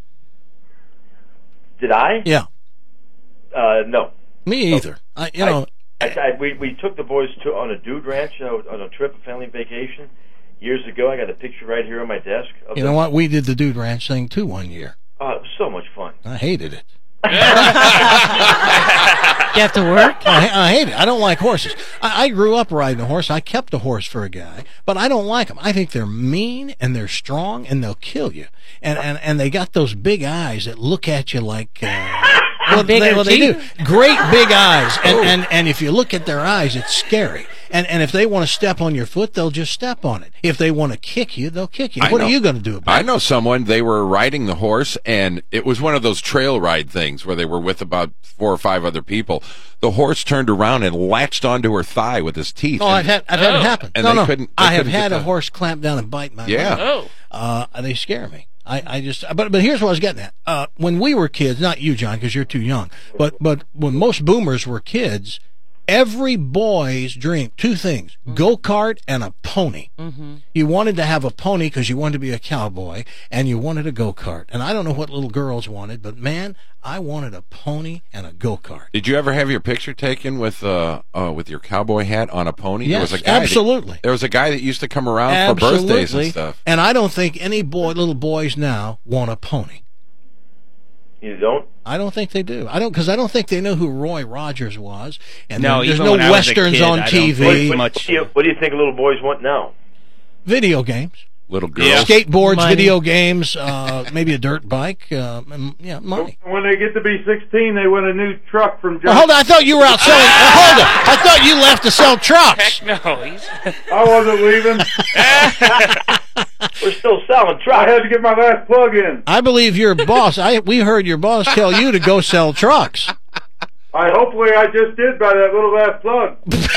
Speaker 12: did I?
Speaker 4: Yeah.
Speaker 12: Uh, no.
Speaker 4: Me either. I, you know,
Speaker 12: I, I, we we took the boys to on a dude ranch uh, on a trip, a family vacation, years ago. I got a picture right here on my desk. Of
Speaker 4: you
Speaker 12: them.
Speaker 4: know what? We did the Dude Ranch thing too one year.
Speaker 12: Oh, it was so much fun.
Speaker 4: I hated it.
Speaker 8: You have to work?
Speaker 4: I, I hate it. I don't like horses. I, I grew up riding a horse. I kept a horse for a guy, but I don't like them. I think they're mean and they're strong and they'll kill you. And and, and they got those big eyes that look at you like. Uh, well,
Speaker 8: Big
Speaker 4: they,
Speaker 8: or
Speaker 4: well, they do.
Speaker 8: cheap?
Speaker 4: Great big eyes, and, and and if you look at their eyes, it's scary. And and if they want to step on your foot, they'll just step on it. If they want to kick you, they'll kick you.
Speaker 5: I
Speaker 4: What
Speaker 5: know.
Speaker 4: are you going to do about
Speaker 5: I
Speaker 4: it?
Speaker 5: know someone, they were riding the horse, and it was one of those trail ride things where they were with about four or five other people. The horse turned around and latched onto her thigh with his teeth.
Speaker 4: Oh,
Speaker 5: and,
Speaker 4: I've had I've had it happen.
Speaker 5: And
Speaker 4: no,
Speaker 5: they
Speaker 4: no,
Speaker 5: couldn't- they
Speaker 4: I have
Speaker 5: couldn't get
Speaker 4: had a
Speaker 5: the-
Speaker 4: horse clamp down and bite my
Speaker 5: Yeah.
Speaker 4: leg.
Speaker 7: Oh.
Speaker 4: Uh, they scare me. I, I just, but but here's what I was getting at. Uh, when we were kids, not you, John, because you're too young, but but when most boomers were kids, every boy's dream, two things, go kart and a pony.
Speaker 8: Mm-hmm.
Speaker 4: You wanted to have a pony because you wanted to be a cowboy, and you wanted a go kart. And I don't know what little girls wanted, but man, I wanted a pony and a go kart.
Speaker 5: Did you ever have your picture taken with uh, uh with your cowboy hat on a pony? there
Speaker 4: Yes,
Speaker 5: was a guy that-
Speaker 4: absolutely.
Speaker 5: there was a guy that used to come around for
Speaker 4: Absolutely.
Speaker 5: birthdays and stuff.
Speaker 4: And I don't think any boy, little boys now want a pony.
Speaker 12: You don't?
Speaker 4: I don't think they do. I don't because I don't think they know who Roy Rogers was. And
Speaker 7: No,
Speaker 4: there- there's
Speaker 7: even
Speaker 4: no
Speaker 7: when I was a
Speaker 4: westerns
Speaker 7: kid,
Speaker 4: on
Speaker 7: I don't
Speaker 4: T
Speaker 7: think
Speaker 4: V.
Speaker 12: What,
Speaker 7: much-
Speaker 12: do you, what do you think little boys want now?
Speaker 4: Video games,
Speaker 5: Little girls.
Speaker 4: skateboards,
Speaker 8: Money.
Speaker 4: video games, uh, maybe a dirt bike. Uh, and, yeah, money.
Speaker 13: When they get to be sixteen, they want a new truck from John.
Speaker 4: Well, hold on. I thought you were out selling. uh, hold on. I thought you left to sell trucks.
Speaker 7: Heck no. He's...
Speaker 13: I wasn't leaving.
Speaker 12: We're still selling
Speaker 13: I
Speaker 12: trucks.
Speaker 13: had to get my last plug in.
Speaker 4: I believe your boss. I we heard your boss tell you to go sell trucks.
Speaker 13: I hopefully I just did by that little last plug.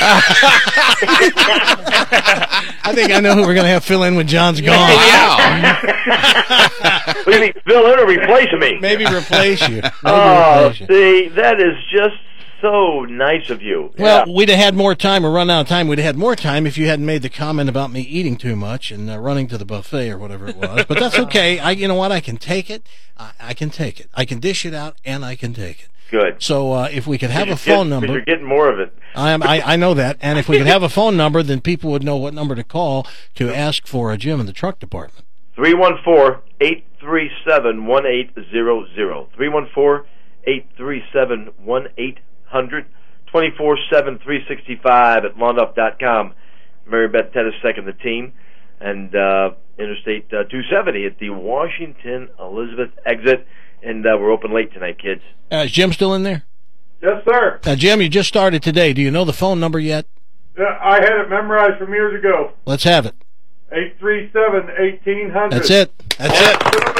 Speaker 4: I think I know who we're going to have fill in when John's gone.
Speaker 12: What do you mean, fill in or replace me?
Speaker 4: Maybe replace you. Maybe
Speaker 12: Oh,
Speaker 4: replace you.
Speaker 12: see, that is just so nice of you.
Speaker 4: Well,
Speaker 12: Yeah.
Speaker 4: we'd have had more time or run out of time. We'd have had more time if you hadn't made the comment about me eating too much and uh, running to the buffet or whatever it was. But that's okay. I, you know what? I can take it. I, I can take it. I can dish it out, and I can take it.
Speaker 12: Good.
Speaker 4: So uh, if we could have a
Speaker 12: You're
Speaker 4: phone
Speaker 12: getting-
Speaker 4: number,
Speaker 12: You're getting more of it.
Speaker 4: I, am, I I know that. And if we could have a phone number, then people would know what number to call to ask for a Jim in the truck department.
Speaker 12: three one four, eight three seven, one eight zero zero. three one four, eight three seven, one eight hundred. twenty-four seven, three sixty-five at lawnduff dot com. Mary Beth Tedesek and the team. And uh, Interstate uh, two seventy at the Washington Elizabeth exit. And uh, we're open late tonight, kids.
Speaker 4: Uh, is Jim still in there?
Speaker 13: Yes, sir.
Speaker 4: Now, Jim, you just started today. Do you know the phone number yet?
Speaker 13: Yeah, I had it memorized from years ago.
Speaker 4: Let's have it.
Speaker 13: eight three seven, eighteen hundred.
Speaker 4: That's it. That's it.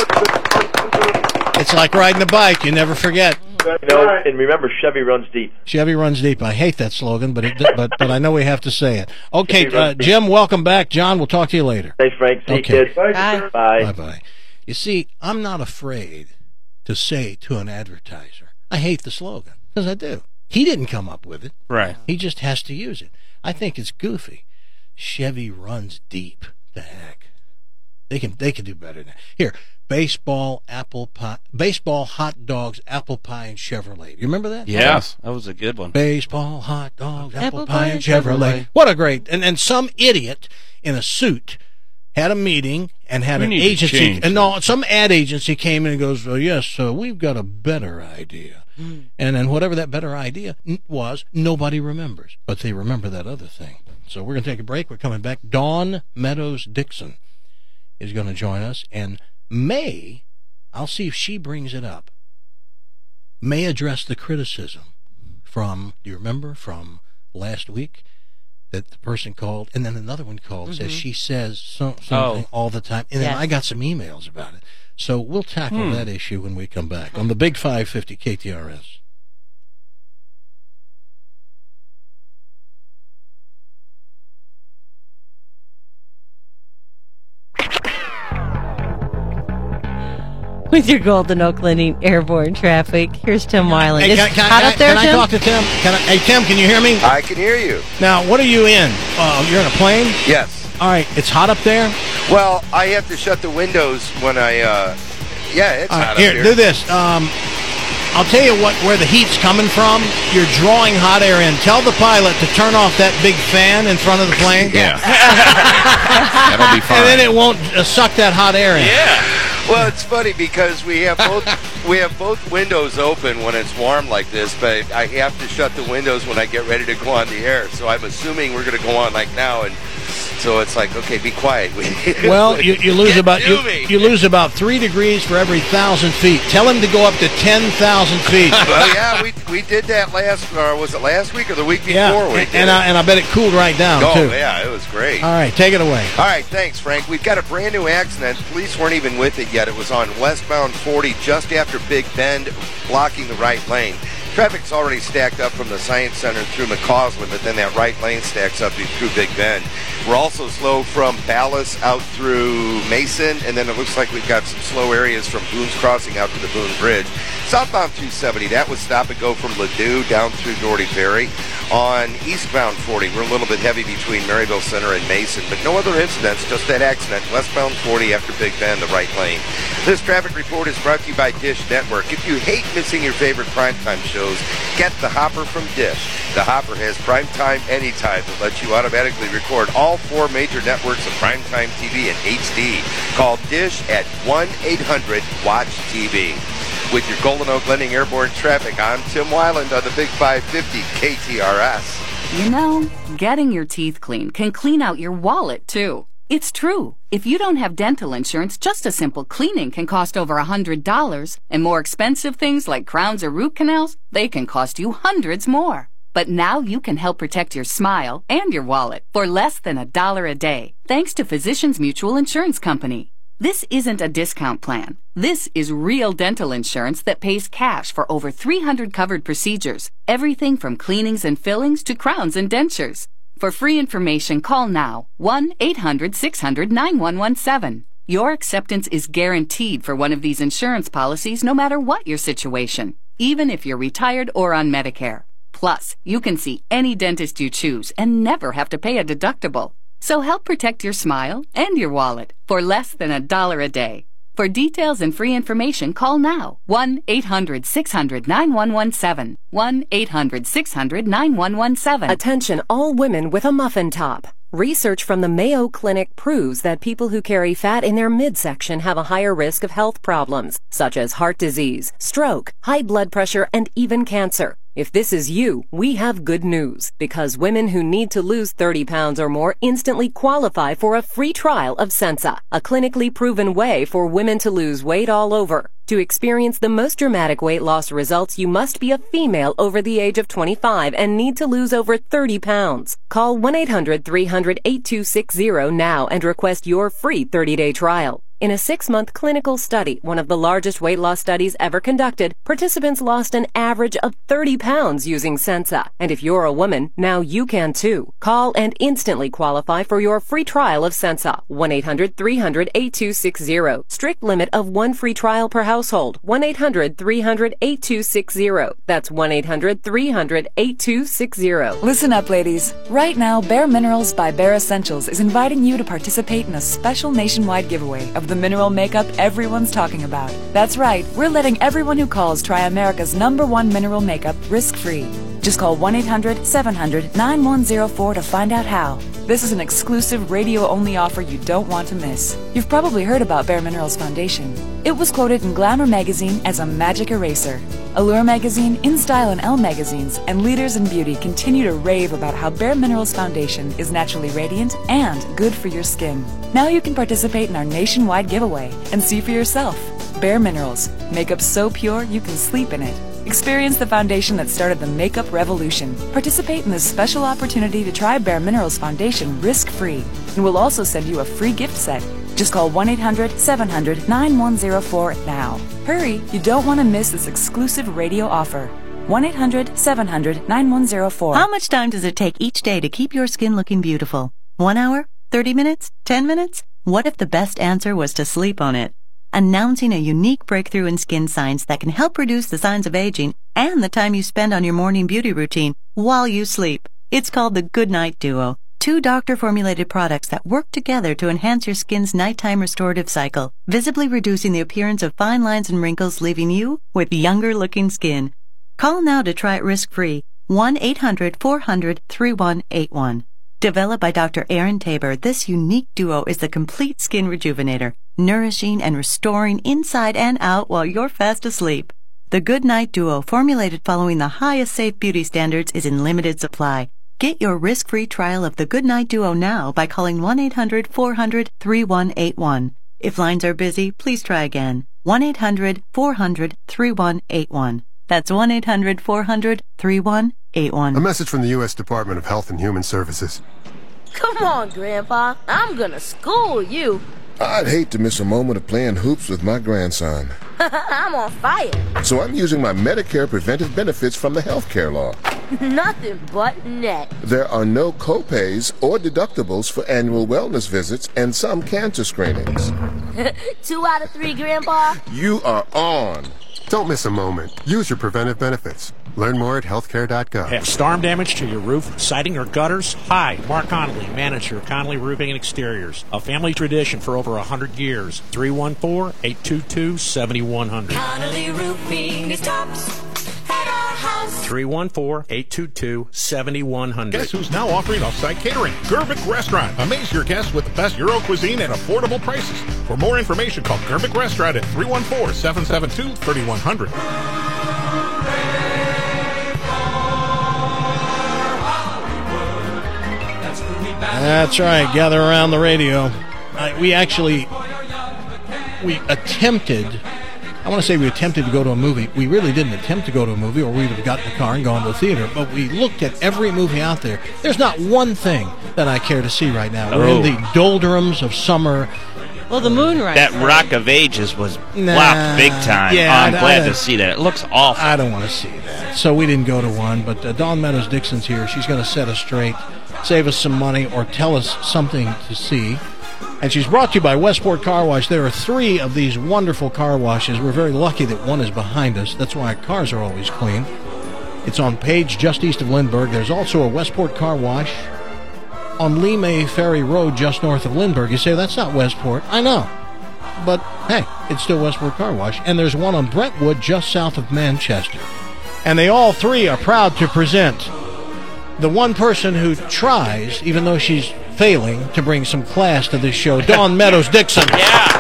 Speaker 4: It's like riding a bike. You never forget.
Speaker 13: That's
Speaker 12: You know,
Speaker 13: right.
Speaker 12: and remember, Chevy runs deep.
Speaker 4: Chevy runs deep. I hate that slogan, but it, but but I know we have to say it. Okay,
Speaker 12: Chevy
Speaker 4: uh,
Speaker 12: runs deep.
Speaker 4: Jim, welcome back. John, we'll talk to you later.
Speaker 12: Thanks, Frank. See
Speaker 4: Okay.
Speaker 12: you, kids.
Speaker 13: Thank
Speaker 8: Bye.
Speaker 13: you, sir.
Speaker 12: Bye.
Speaker 4: Bye bye. You see, I'm not afraid to say to an advertiser, I hate the slogan, because I do. He didn't come up with it.
Speaker 7: Right.
Speaker 4: He just has to use it. I think it's goofy. Chevy runs deep. The heck. They can they can do better than that. Here, baseball, apple pie, baseball, hot dogs, apple pie, and Chevrolet. You remember that?
Speaker 7: Yes. That was a good one.
Speaker 4: Baseball, hot dogs, apple,
Speaker 8: Apple
Speaker 4: pie,
Speaker 8: pie
Speaker 4: and
Speaker 8: and
Speaker 4: Chevrolet.
Speaker 8: Chevrolet.
Speaker 4: What a great! And and some idiot in a suit had a meeting and had
Speaker 7: We
Speaker 4: an
Speaker 7: need to
Speaker 4: agency.
Speaker 7: change
Speaker 4: And no, some ad agency came in and goes, "Oh yes, so we've got a better idea." And then whatever that better idea n- was, nobody remembers, but they remember that other thing. So we're going to take a break. We're coming back. Dawn Meadows Dixon is going to join us, and May, I'll see if she brings it up, may address the criticism from, do you remember, from last week that the person called, and then another one called,
Speaker 8: Mhm.
Speaker 4: says she says so, something
Speaker 7: Oh.
Speaker 4: all the time, and then
Speaker 8: Yes.
Speaker 4: I got some emails about it. So we'll tackle
Speaker 7: Hmm.
Speaker 4: that issue when we come back on the Big five fifty K T R S.
Speaker 8: With your Golden Oak Lending airborne traffic, here's Tim Weiland.
Speaker 4: Hey,
Speaker 8: Is
Speaker 4: can,
Speaker 8: it
Speaker 4: can,
Speaker 8: hot
Speaker 4: can,
Speaker 8: up there,
Speaker 4: can I
Speaker 8: Tim?
Speaker 4: talk to Tim? Can I, hey, Tim, can you hear me?
Speaker 14: I can hear you.
Speaker 4: Now, what are you in? Uh, you're in a plane?
Speaker 14: Yes.
Speaker 4: All right, it's hot up there?
Speaker 14: Well, I have to shut the windows when I, uh, yeah, it's
Speaker 4: All right,
Speaker 14: hot
Speaker 4: here,
Speaker 14: up here.
Speaker 4: do this. Um, I'll tell you what, where the heat's coming from. You're drawing hot air in. Tell the pilot to turn off that big fan in front of the plane.
Speaker 5: Yeah. That'll be fine.
Speaker 4: And then it won't uh, suck that hot air in.
Speaker 14: Yeah. Well, it's funny because we have both we have both windows open when it's warm like this, but I have to shut the windows when I get ready to go on the air. So I'm assuming we're going to go on like now, and so it's like, okay, be quiet.
Speaker 4: Well, you, you lose
Speaker 14: Get
Speaker 4: about
Speaker 14: to
Speaker 4: you,
Speaker 14: me.
Speaker 4: you lose about three degrees for every thousand feet. Tell him to go up to ten thousand feet.
Speaker 14: Well, yeah, we we did that last, or was it last week or the week before?
Speaker 4: Yeah,
Speaker 14: we
Speaker 4: and,
Speaker 14: did
Speaker 4: and,
Speaker 14: it.
Speaker 4: I, and I bet it cooled right down
Speaker 14: Oh,
Speaker 4: too.
Speaker 14: yeah, it was great.
Speaker 4: All right, take it away.
Speaker 14: All right, thanks, Frank. We've got a brand new accident. Police weren't even with it yet. It was on westbound forty just after Big Bend, blocking the right lane. Traffic's already stacked up from the Science Center through McCausland, but then that right lane stacks up through Big Bend. We're also slow from Ballas out through Mason, and then it looks like we've got some slow areas from Boone's Crossing out to the Boone Bridge. Southbound two seventy, that was stop and go from Ladue down through Doherty Ferry. On eastbound forty, we're a little bit heavy between Maryville Center and Mason, but no other incidents, just that accident. Westbound forty after Big Bend, the right lane. This traffic report is brought to you by Dish Network. If you hate missing your favorite primetime shows, get the Hopper from Dish. The Hopper has primetime anytime that lets you automatically record all four major networks of primetime T V in H D. Call Dish at one eight hundred watch T V. With your Golden Oak Lending Airborne Traffic, I'm Tim Weiland on the Big five fifty K T R S.
Speaker 15: You know, getting your teeth cleaned can clean out your wallet, too. It's true. If you don't have dental insurance, just a simple cleaning can cost over one hundred dollars, and more expensive things like crowns or root canals, they can cost you hundreds more. But now you can help protect your smile and your wallet for less than a dollar a day, thanks to Physicians Mutual Insurance Company. This isn't a discount plan. This is real dental insurance that pays cash for over three hundred covered procedures, everything from cleanings and fillings to crowns and dentures. For free information, call now, one eight hundred six hundred nine one one seven. Your acceptance is guaranteed for one of these insurance policies no matter what your situation, even if you're retired or on Medicare. Plus, you can see any dentist you choose and never have to pay a deductible. So help protect your smile and your wallet for less than a dollar a day. For details and free information, call now, one eight hundred six hundred nine one one seven, one eight hundred six hundred nine one one seven.
Speaker 16: Attention all women with a muffin top. Research from the Mayo Clinic proves that people who carry fat in their midsection have a higher risk of health problems, such as heart disease, stroke, high blood pressure, and even cancer. If this is you, we have good news, because women who need to lose thirty pounds or more instantly qualify for a free trial of Sensa, a clinically proven way for women to lose weight all over. To experience the most dramatic weight loss results, you must be a female over the age of twenty-five and need to lose over thirty pounds. Call one eight hundred three hundred eight two six zero now and request your free thirty-day trial. In a six-month clinical study, one of the largest weight loss studies ever conducted, participants lost an average of thirty pounds using Sensa. And if you're a woman, now you can too. Call and instantly qualify for your free trial of Sensa. one eight hundred three hundred eight two six zero. Strict limit of one free trial per household. one eight hundred three hundred eight two six zero. That's one eight hundred three hundred eight two six zero.
Speaker 17: Listen up, ladies. Right now, Bare Minerals by Bare Essentials is inviting you to participate in a special nationwide giveaway of the mineral makeup everyone's talking about. That's right, we're letting everyone who calls try America's number one mineral makeup risk-free. Just call one eight hundred seven hundred nine one zero four to find out how. This is an exclusive radio-only offer you don't want to miss. You've probably heard about Bare Minerals Foundation. It was quoted in Glamour magazine as a magic eraser. Allure magazine, InStyle, and Elle magazines, and leaders in beauty continue to rave about how Bare Minerals Foundation is naturally radiant and good for your skin. Now you can participate in our nationwide giveaway and see for yourself. Bare Minerals, makeup so pure you can sleep in it. Experience the foundation that started the makeup revolution. Participate in this special opportunity to try Bare Minerals Foundation risk-free, and we'll also send you a free gift set. Just call one eight hundred seven hundred nine one zero four now. Hurry, you don't want to miss this exclusive radio offer. one eight hundred seven hundred nine one zero four.
Speaker 18: How much time does it take each day to keep your skin looking beautiful? One hour? thirty minutes? ten minutes? What if the best answer was to sleep on it? Announcing a unique breakthrough in skin science that can help reduce the signs of aging and the time you spend on your morning beauty routine while you sleep. It's called the Good Night Duo. Two doctor-formulated products that work together to enhance your skin's nighttime restorative cycle, visibly reducing the appearance of fine lines and wrinkles, leaving you with younger-looking skin. Call now to try it risk-free. one eight hundred four hundred three one eight one. Developed by Doctor Aaron Tabor, this unique duo is the complete skin rejuvenator, nourishing and restoring inside and out while you're fast asleep. The Good Night Duo, formulated following the highest safe beauty standards, is in limited supply. Get your risk-free trial of the Good Night Duo now by calling one eight hundred four hundred three one eight one. If lines are busy, please try again. one eight hundred four hundred three one eight one. That's one eight hundred four hundred three one eight one.
Speaker 19: A message from the U S Department of Health and Human Services.
Speaker 20: Come on, Grandpa. I'm gonna school you.
Speaker 21: I'd hate to miss a moment of playing hoops with my grandson.
Speaker 20: I'm on fire.
Speaker 21: So I'm using my Medicare preventive benefits from the healthcare law.
Speaker 20: Nothing but net.
Speaker 21: There are no co-pays or deductibles for annual wellness visits and some cancer screenings.
Speaker 20: Two out of three, Grandpa.
Speaker 21: You are on.
Speaker 19: Don't miss a moment. Use your preventive benefits. Learn more at healthcare dot gov.
Speaker 22: Have storm damage to your roof, siding, or gutters? Hi, Mark Connolly, manager of Connolly Roofing and Exteriors. A family tradition for over one hundred years. three one four, eight two two, seven one zero zero.
Speaker 23: Connolly Roofing is tops at our house.
Speaker 22: three one four, eight two two, seven one zero zero.
Speaker 3: Guess who's now offering off-site catering? Gerbic Restaurant. Amaze your guests with the best Euro cuisine at affordable prices. For more information, call Gerbic Restaurant at three one four, seven seven two, three one zero zero.
Speaker 4: That's right. Gather around the radio. Uh, we actually, we attempted, I want to say we attempted to go to a movie. We really didn't attempt to go to a movie, or we would have gotten in the car and gone to the theater. But we looked at every movie out there. There's not one thing that I care to see right now. We're
Speaker 7: Oh.
Speaker 4: in the doldrums of summer.
Speaker 8: Well, the Moonrise.
Speaker 7: That Rock of Ages was
Speaker 4: Nah,
Speaker 7: blocked big time.
Speaker 4: yeah,
Speaker 7: oh, I'm
Speaker 4: I-
Speaker 7: glad
Speaker 4: I-
Speaker 7: to see that. It looks awful.
Speaker 4: I don't want to see that. So we didn't go to one, but uh, Dawn Meadows Dixon's here. She's going to set us straight, save us some money, or tell us something to see. And she's brought to you by Westport Car Wash. There are three of these wonderful car washes. We're very lucky that one is behind us. That's why our cars are always clean. It's on Page, just east of Lindbergh. There's also a Westport Car Wash on Lee May Ferry Road, just north of Lindbergh. You say, that's not Westport. I know. But, hey, it's still Westport Car Wash. And there's one on Brentwood, just south of Manchester. And they all three are proud to present the one person who tries, even though she's failing, to bring some class to this show, Dawn Meadows Dixon.
Speaker 7: Yeah.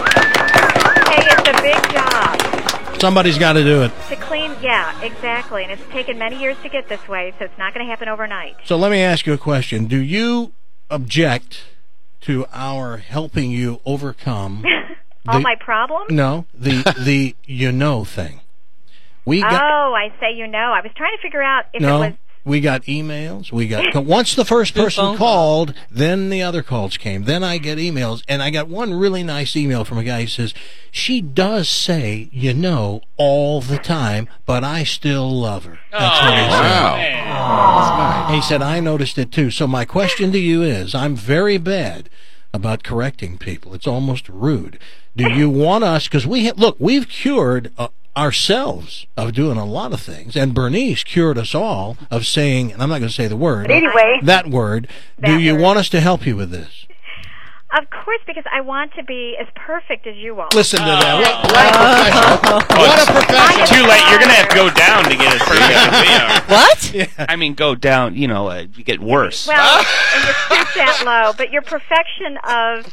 Speaker 1: Hey, it's a big job
Speaker 4: Somebody's got to do it.
Speaker 1: to clean. Yeah, exactly. And it's taken many years to get this way, so it's not going to happen overnight.
Speaker 4: So let me ask you a question. Do you object to our helping you overcome
Speaker 1: All
Speaker 4: the-
Speaker 1: my problems?
Speaker 4: No, the the you know thing. We got
Speaker 1: Oh, I say you know. I was trying to figure out if
Speaker 4: no.
Speaker 1: it was.
Speaker 4: We got emails. We got once the first person called, then the other calls came. Then I get emails, and I got one really nice email from a guy who says, "She does say you know all the time, but I still love her." That's what he said.
Speaker 5: Wow.
Speaker 4: He said, "I noticed it too." So my question to you is, I'm very bad about correcting people. It's almost rude. Do you want us? Because we ha- look, we've cured. Uh, ourselves of doing a lot of things, and Bernice cured us all of saying, and I'm not going to say the word,
Speaker 1: But anyway.
Speaker 4: that word.
Speaker 1: That
Speaker 4: Do you
Speaker 1: word.
Speaker 4: want us to help you with this?
Speaker 1: Of course, because I want to be as perfect as you are.
Speaker 4: Listen to that. What, what a professional. What a professional.
Speaker 7: Too late. You're going to have to go down to get as perfect as we are.
Speaker 8: What?
Speaker 7: Yeah. I mean, go down, you know, uh, you get worse.
Speaker 1: Well, and you stoop that low, but your perfection of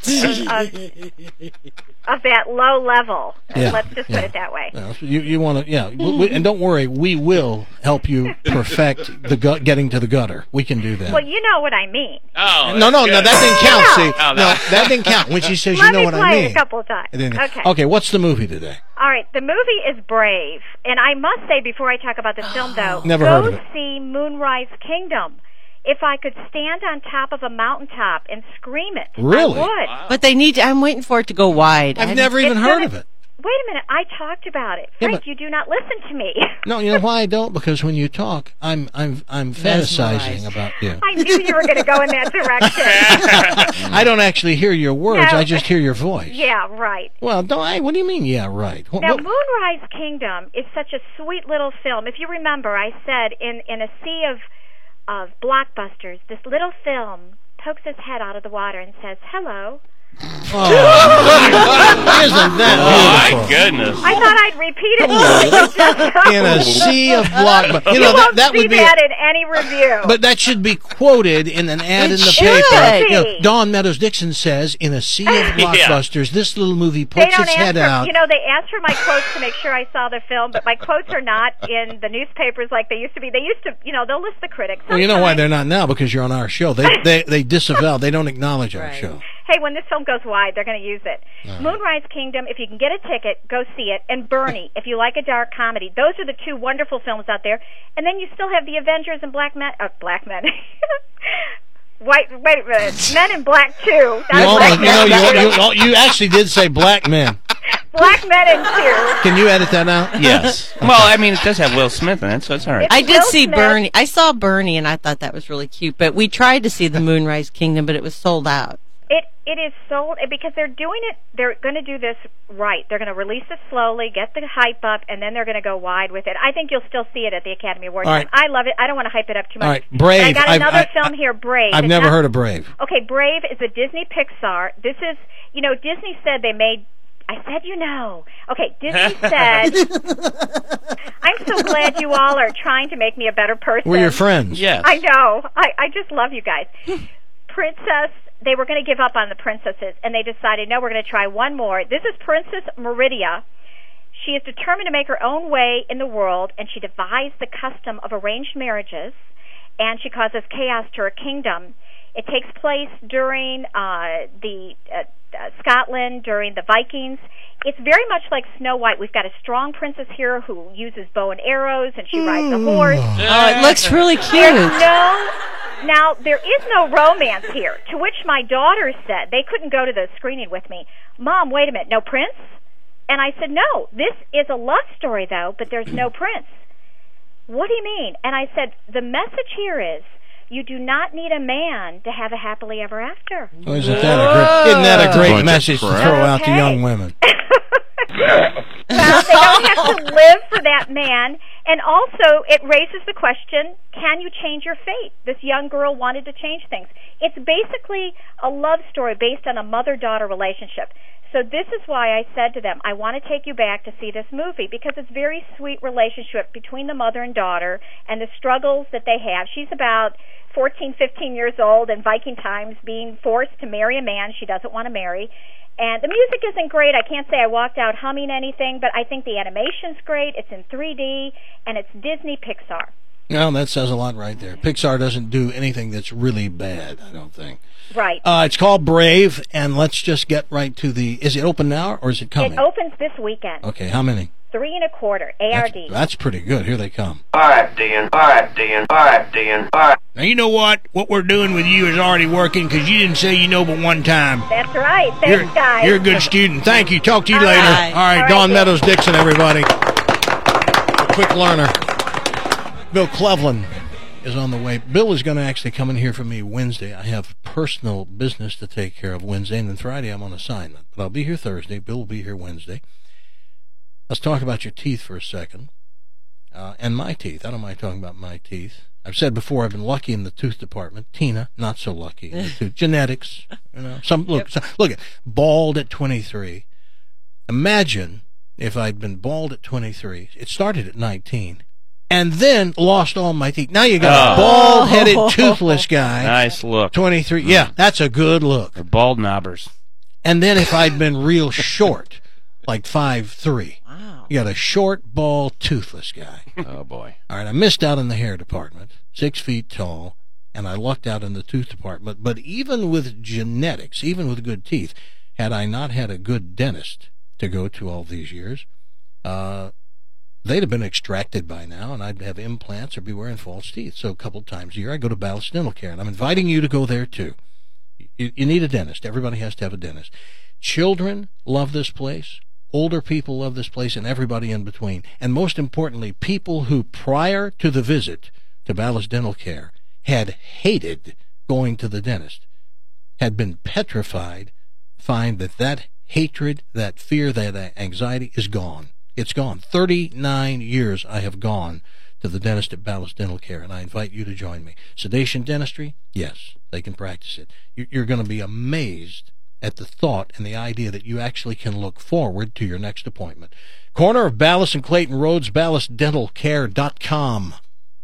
Speaker 1: of, of that low level.
Speaker 4: Yeah,
Speaker 1: Let's just
Speaker 4: yeah.
Speaker 1: put it that way.
Speaker 4: Well, you you want to, yeah. We, we- and don't worry, we will help you perfect the gut, getting to the gutter. We can do that.
Speaker 1: Well, you know what I mean.
Speaker 7: Oh,
Speaker 4: no, no, no, that didn't count.
Speaker 1: No.
Speaker 4: See,
Speaker 7: Oh,
Speaker 4: no,
Speaker 7: that-
Speaker 4: that didn't count. When she says,
Speaker 1: Let
Speaker 4: you know
Speaker 1: me
Speaker 4: what
Speaker 1: play
Speaker 4: I
Speaker 1: it
Speaker 4: mean.
Speaker 1: a couple of times.
Speaker 4: It didn't-
Speaker 1: Okay.
Speaker 4: Okay, what's the movie today?
Speaker 1: All right, the movie is Brave, and I must say before I talk about the film, though,
Speaker 4: Never
Speaker 1: go
Speaker 4: heard of it.
Speaker 1: see Moonrise Kingdom. If I could stand on top of a mountaintop and scream it,
Speaker 4: Really?
Speaker 1: I would.
Speaker 8: But they need to, I'm waiting for it to go wide.
Speaker 4: I've
Speaker 8: I-
Speaker 4: never even
Speaker 1: It's
Speaker 4: heard
Speaker 1: gonna-
Speaker 4: of it.
Speaker 1: Wait a minute, I talked about it.
Speaker 4: Yeah,
Speaker 1: Frank,
Speaker 4: but-
Speaker 1: you do not listen to me.
Speaker 4: No, you know why I don't? Because when you talk, I'm I'm I'm fantasizing
Speaker 8: Mesmerized.
Speaker 4: about you.
Speaker 1: I knew you were going to go in that direction.
Speaker 4: I don't actually hear your words.
Speaker 1: No.
Speaker 4: I just hear your voice.
Speaker 1: Yeah, right.
Speaker 4: Well, don't I? What do you mean? Yeah, right. What,
Speaker 1: Now,
Speaker 4: what-
Speaker 1: Moonrise Kingdom is such a sweet little film. If you remember, I said in, in a sea of of blockbusters, this little film pokes its head out of the water and says, "Hello."
Speaker 4: Oh, isn't that
Speaker 7: Oh,
Speaker 4: beautiful?
Speaker 7: my goodness.
Speaker 1: I thought I'd repeat it.
Speaker 4: In a sea of blockbusters. You
Speaker 1: You
Speaker 4: know, that,
Speaker 1: won't
Speaker 4: that
Speaker 1: see
Speaker 4: would be.
Speaker 1: that in any review.
Speaker 4: But that should be quoted in an ad
Speaker 8: It
Speaker 4: in the
Speaker 8: should.
Speaker 4: paper. You know, Dawn Meadows Dixon says, "In a sea of blockbusters, this little movie
Speaker 1: They
Speaker 4: pokes
Speaker 1: don't
Speaker 4: its
Speaker 1: ask
Speaker 4: head
Speaker 1: for,
Speaker 4: out."
Speaker 1: you know, they asked for my quotes to make sure I saw the film, but my quotes are not in the newspapers like they used to be. They used to, you know, they'll list the critics.
Speaker 4: Well, you know why
Speaker 1: Sometimes-
Speaker 4: they're not now? Because you're on our show. They they they disavow. They don't acknowledge our
Speaker 8: Right.
Speaker 4: show.
Speaker 1: Hey, when this film goes wide, they're going to use it. Moonrise Kingdom, if you can get a ticket, go see it. And Bernie, if you like a dark comedy. Those are the two wonderful films out there. And then you still have The Avengers and Black Men. Uh, Black Men. White, wait a minute. Men in Black two.
Speaker 4: You,
Speaker 1: Not
Speaker 4: almost,
Speaker 1: Black
Speaker 4: you know,
Speaker 1: Men.
Speaker 4: you, you, you actually did say black men.
Speaker 1: Black Men in two.
Speaker 4: Can you edit that out?
Speaker 7: Yes. Well, I mean, it does have Will Smith in it, so it's all right.
Speaker 8: I did
Speaker 1: Will
Speaker 8: see
Speaker 1: Smith.
Speaker 8: Bernie. I saw Bernie, and I thought that was really cute. But we tried to see the Moonrise Kingdom, but it was sold out.
Speaker 1: It it is sold because they're doing it. They're going to do this right. They're going to release it slowly, get the hype up, and then they're going to go wide with it. I think you'll still see it at the Academy Awards.
Speaker 4: All right.
Speaker 1: I love it. I don't want to hype it up too much.
Speaker 4: All right, Brave.
Speaker 1: But I got
Speaker 4: I've-
Speaker 1: another
Speaker 4: I-
Speaker 1: film here, Brave.
Speaker 4: I've
Speaker 1: It's
Speaker 4: never
Speaker 1: not-
Speaker 4: heard of Brave.
Speaker 1: Okay, Brave is a Disney Pixar. This is, you know, Disney said they made. I said, you know. Okay, Disney said. I'm so glad you all are trying to make me a better person.
Speaker 4: We're your friends.
Speaker 7: Yes.
Speaker 1: I know. I, I just love you guys. Princess, they were going to give up on the princesses, and they decided, no, we're going to try one more. This is Princess Meridia. She is determined to make her own way in the world, and she devised the custom of arranged marriages, and she causes chaos to her kingdom. It takes place during uh, the uh, uh, Scotland, during the Vikings. It's very much like Snow White. We've got a strong princess here who uses bow and arrows, and she rides a horse.
Speaker 8: Oh, it looks really cute.
Speaker 1: There's no, now, there is no romance here, to which my daughters said, they couldn't go to the screening with me, Mom, wait a minute, no prince? And I said, no, this is a love story, though, but there's no prince. What do you mean? And I said, the message here is, you do not need a man to have a happily ever after.
Speaker 4: Oh, isn't that a great, isn't that a great
Speaker 5: Bunch of
Speaker 4: message to
Speaker 5: crap.
Speaker 4: throw out to
Speaker 1: Okay.
Speaker 4: young women?
Speaker 1: Well, they don't have to live for that man. And also, it raises the question, can you change your fate? This young girl wanted to change things. It's basically a love story based on a mother-daughter relationship. So this is why I said to them, I want to take you back to see this movie, because it's a very sweet relationship between the mother and daughter and the struggles that they have. She's about fourteen, fifteen years old in Viking times, being forced to marry a man she doesn't want to marry. And the music isn't great. I can't say I walked out humming anything, but I think the animation's great. It's in three D, and it's Disney Pixar.
Speaker 4: No, that says a lot right there. Pixar doesn't do anything that's really bad, I don't think.
Speaker 1: Right.
Speaker 4: Uh, it's called Brave, and let's just get right to the... Is it open now, or is it coming?
Speaker 1: It opens this weekend.
Speaker 4: Okay, how many?
Speaker 1: Three and a quarter, A R D.
Speaker 4: That's, that's pretty good. Here they come.
Speaker 2: All right, Dan. All right, Dan. All right, Dan. All right.
Speaker 9: Now, you know what? What we're doing with you is already working because you didn't say you know but one time.
Speaker 1: That's right. Thanks,
Speaker 9: You're,
Speaker 1: guys.
Speaker 9: you're a good student. Thank you. Talk to you
Speaker 1: All
Speaker 9: later.
Speaker 1: right.
Speaker 4: All right,
Speaker 1: All right,
Speaker 4: Dawn
Speaker 1: Dan.
Speaker 4: Meadows-Dixon, everybody. Quick learner. Bill Cleveland is on the way. Bill is going to actually come in here for me Wednesday. I have personal business to take care of Wednesday, and then Friday I'm on assignment. But I'll be here Thursday. Bill will be here Wednesday. Let's talk about your teeth for a second. Uh, and my teeth. I don't mind talking about my teeth. I've said before I've been lucky in the tooth department. Tina, not so lucky in the tooth. Genetics. You know, some look. Some, look at bald at twenty-three. Imagine if I'd been bald at twenty-three. It started at nineteen. And then lost all my teeth. Now you got
Speaker 7: Oh.
Speaker 4: a bald-headed, toothless guy.
Speaker 7: Nice look.
Speaker 4: twenty-three. Yeah, that's a good look.
Speaker 7: They're bald knobbers.
Speaker 4: And then if I'd been real short, like five three.
Speaker 8: Wow.
Speaker 4: You got a short, bald, toothless guy.
Speaker 7: Oh, boy.
Speaker 4: All right, I missed out in the hair department, six feet tall, and I lucked out in the tooth department. But even with genetics, even with good teeth, had I not had a good dentist to go to all these years, uh, they'd have been extracted by now, and I'd have implants or be wearing false teeth. So a couple times a year, I go to Ballast Dental Care, and I'm inviting you to go there, too. You, you need a dentist. Everybody has to have a dentist. Children love this place. Older people love this place, and everybody in between. And most importantly, people who, prior to the visit to Ballast Dental Care, had hated going to the dentist, had been petrified, find that that hatred, that fear, that anxiety is gone. It's gone. thirty-nine years I have gone to the dentist at Ballast Dental Care, and I invite you to join me. Sedation dentistry? Yes, they can practice it. You're going to be amazed at the thought and the idea that you actually can look forward to your next appointment. Corner of Ballast and Clayton Roads, ballast dental care dot com.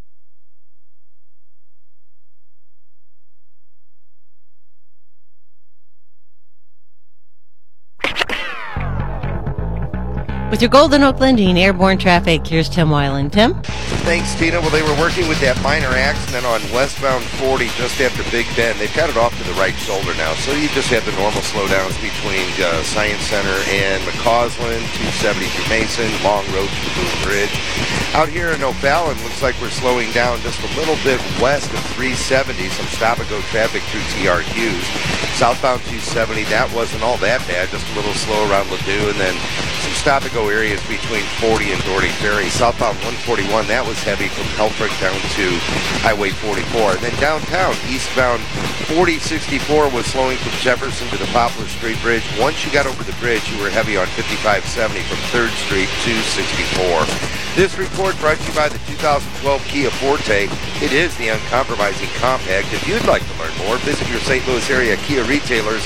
Speaker 8: With your Golden Oak Lending Airborne Traffic, here's Tim Weiland. Tim?
Speaker 14: Thanks, Tina. Well, they were working with that minor accident on westbound forty just after Big Bend. They've got it off to the right shoulder now, so you just have the normal slowdowns between uh, Science Center and McCausland, two seventy through Mason, Long Road to the Boone Bridge. Out here in O'Fallon, looks like we're slowing down just a little bit west of three seventy, some stop-and-go traffic through T R Qs. Southbound two seventy, that wasn't all that bad, just a little slow around Ladue, and then some stop-and-go areas between forty and Doherty Ferry. Southbound one forty-one, that was heavy from Helfrich down to Highway forty-four. And then downtown, eastbound forty sixty-four was slowing from Jefferson to the Poplar Street Bridge. Once you got over the bridge, you were heavy on fifty-five seventy from third Street to sixty-four. This report brought to you by the two thousand twelve Kia Forte. It is the uncompromising compact. If you'd like to learn more, visit your Saint Louis area Kia retailers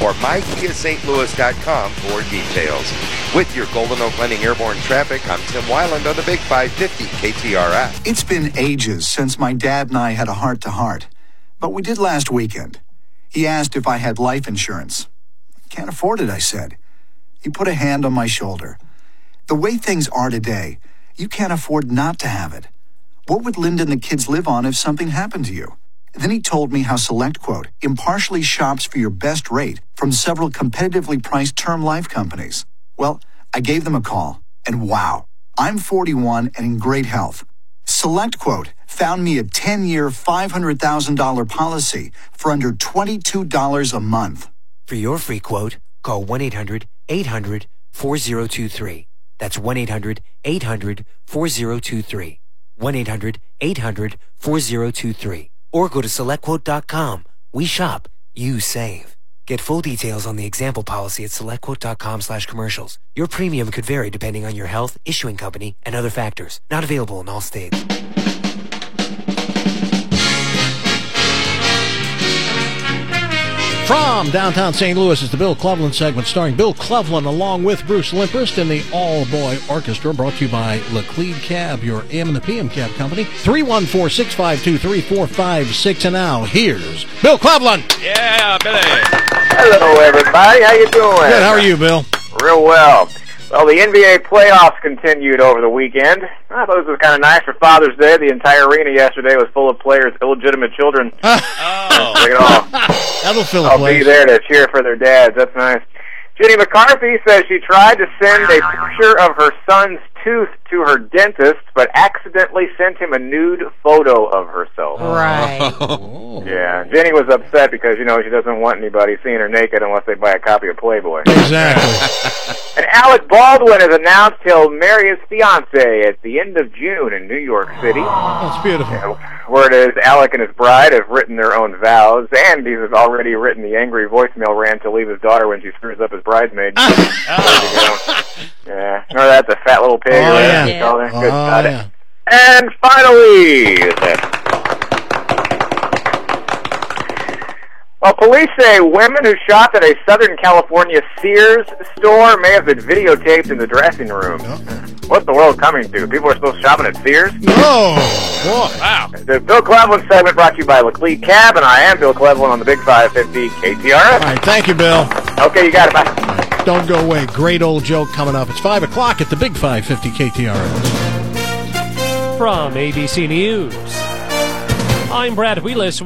Speaker 14: or my kia st louis dot com for details. With your Golden Oak Lending Airborne Traffic, I'm Tim Weiland on the Big five fifty K T R F.
Speaker 10: It's been ages since my dad and I had a heart-to-heart, but we did last weekend. He asked if I had life insurance. Can't afford it, I said. He put a hand on my shoulder. The way things are today, you can't afford not to have it. What would Linda and the kids live on if something happened to you? Then he told me how SelectQuote impartially shops for your best rate from several competitively priced term life companies. Well, I gave them a call, and wow, I'm forty-one and in great health. SelectQuote found me a ten-year, five hundred thousand dollars policy for under twenty-two dollars a month.
Speaker 11: For your free quote, call one eight hundred eight hundred four zero two three. That's one eight hundred eight hundred four zero two three. one eight hundred eight hundred four zero two three. Or go to select quote dot com. We shop, you save. Get full details on the example policy at select quote dot com slash commercials. Your premium could vary depending on your health, issuing company, and other factors. Not available in all states.
Speaker 4: From downtown Saint Louis is the Bill Cleveland segment starring Bill Cleveland along with Bruce Limprist and the all-boy orchestra, brought to you by Laclede Cab, your A M and the P M cab company. three one four, six five two, three four five six. And now, here's Bill Cleveland.
Speaker 23: Yeah, Billy.
Speaker 24: Hello, everybody. How you doing?
Speaker 4: Good. How are you, Bill?
Speaker 24: Real well. Well, the N B A playoffs continued over the weekend. I thought this was kind of nice for Father's Day. The entire arena yesterday was full of players' illegitimate children.
Speaker 23: Oh.
Speaker 24: Take it off.
Speaker 4: That'll fill a
Speaker 24: I'll
Speaker 4: place.
Speaker 24: be there to cheer for their dads. That's nice. Jenny McCarthy says she tried to send a picture of her son's tooth to her dentist, but accidentally sent him a nude photo of herself.
Speaker 8: Right.
Speaker 24: Yeah, Jenny was upset because, you know, she doesn't want anybody seeing her naked unless they buy a copy of Playboy.
Speaker 4: Exactly.
Speaker 24: And Alec Baldwin has announced he'll marry his fiancée at the end of June in New York City.
Speaker 4: That's beautiful.
Speaker 24: Yeah, word is Alec and his bride have written their own vows, and he's already written the angry voicemail rant to leave his daughter when she screws up his bridesmaid. Oh. Yeah, remember that, the fat little pig?
Speaker 4: Oh,
Speaker 24: or
Speaker 4: yeah.
Speaker 24: Good,
Speaker 4: Oh,
Speaker 24: got
Speaker 4: yeah.
Speaker 24: it. And finally, well, police say women who shopped at a Southern California Sears store may have been videotaped in the dressing room. What's the world coming to? People are still shopping at Sears?
Speaker 4: No! Boy.
Speaker 23: Wow.
Speaker 24: The Bill Cleveland segment brought to you by Laclede Cab, and I am Bill Cleveland on the Big five fifty K T R F.
Speaker 4: All right, thank you, Bill.
Speaker 24: Okay, you got it. Bye.
Speaker 4: Don't go away. Great old joke coming up. It's five o'clock at the Big five fifty K T R S.
Speaker 25: From A B C News, I'm Brad Wheelis.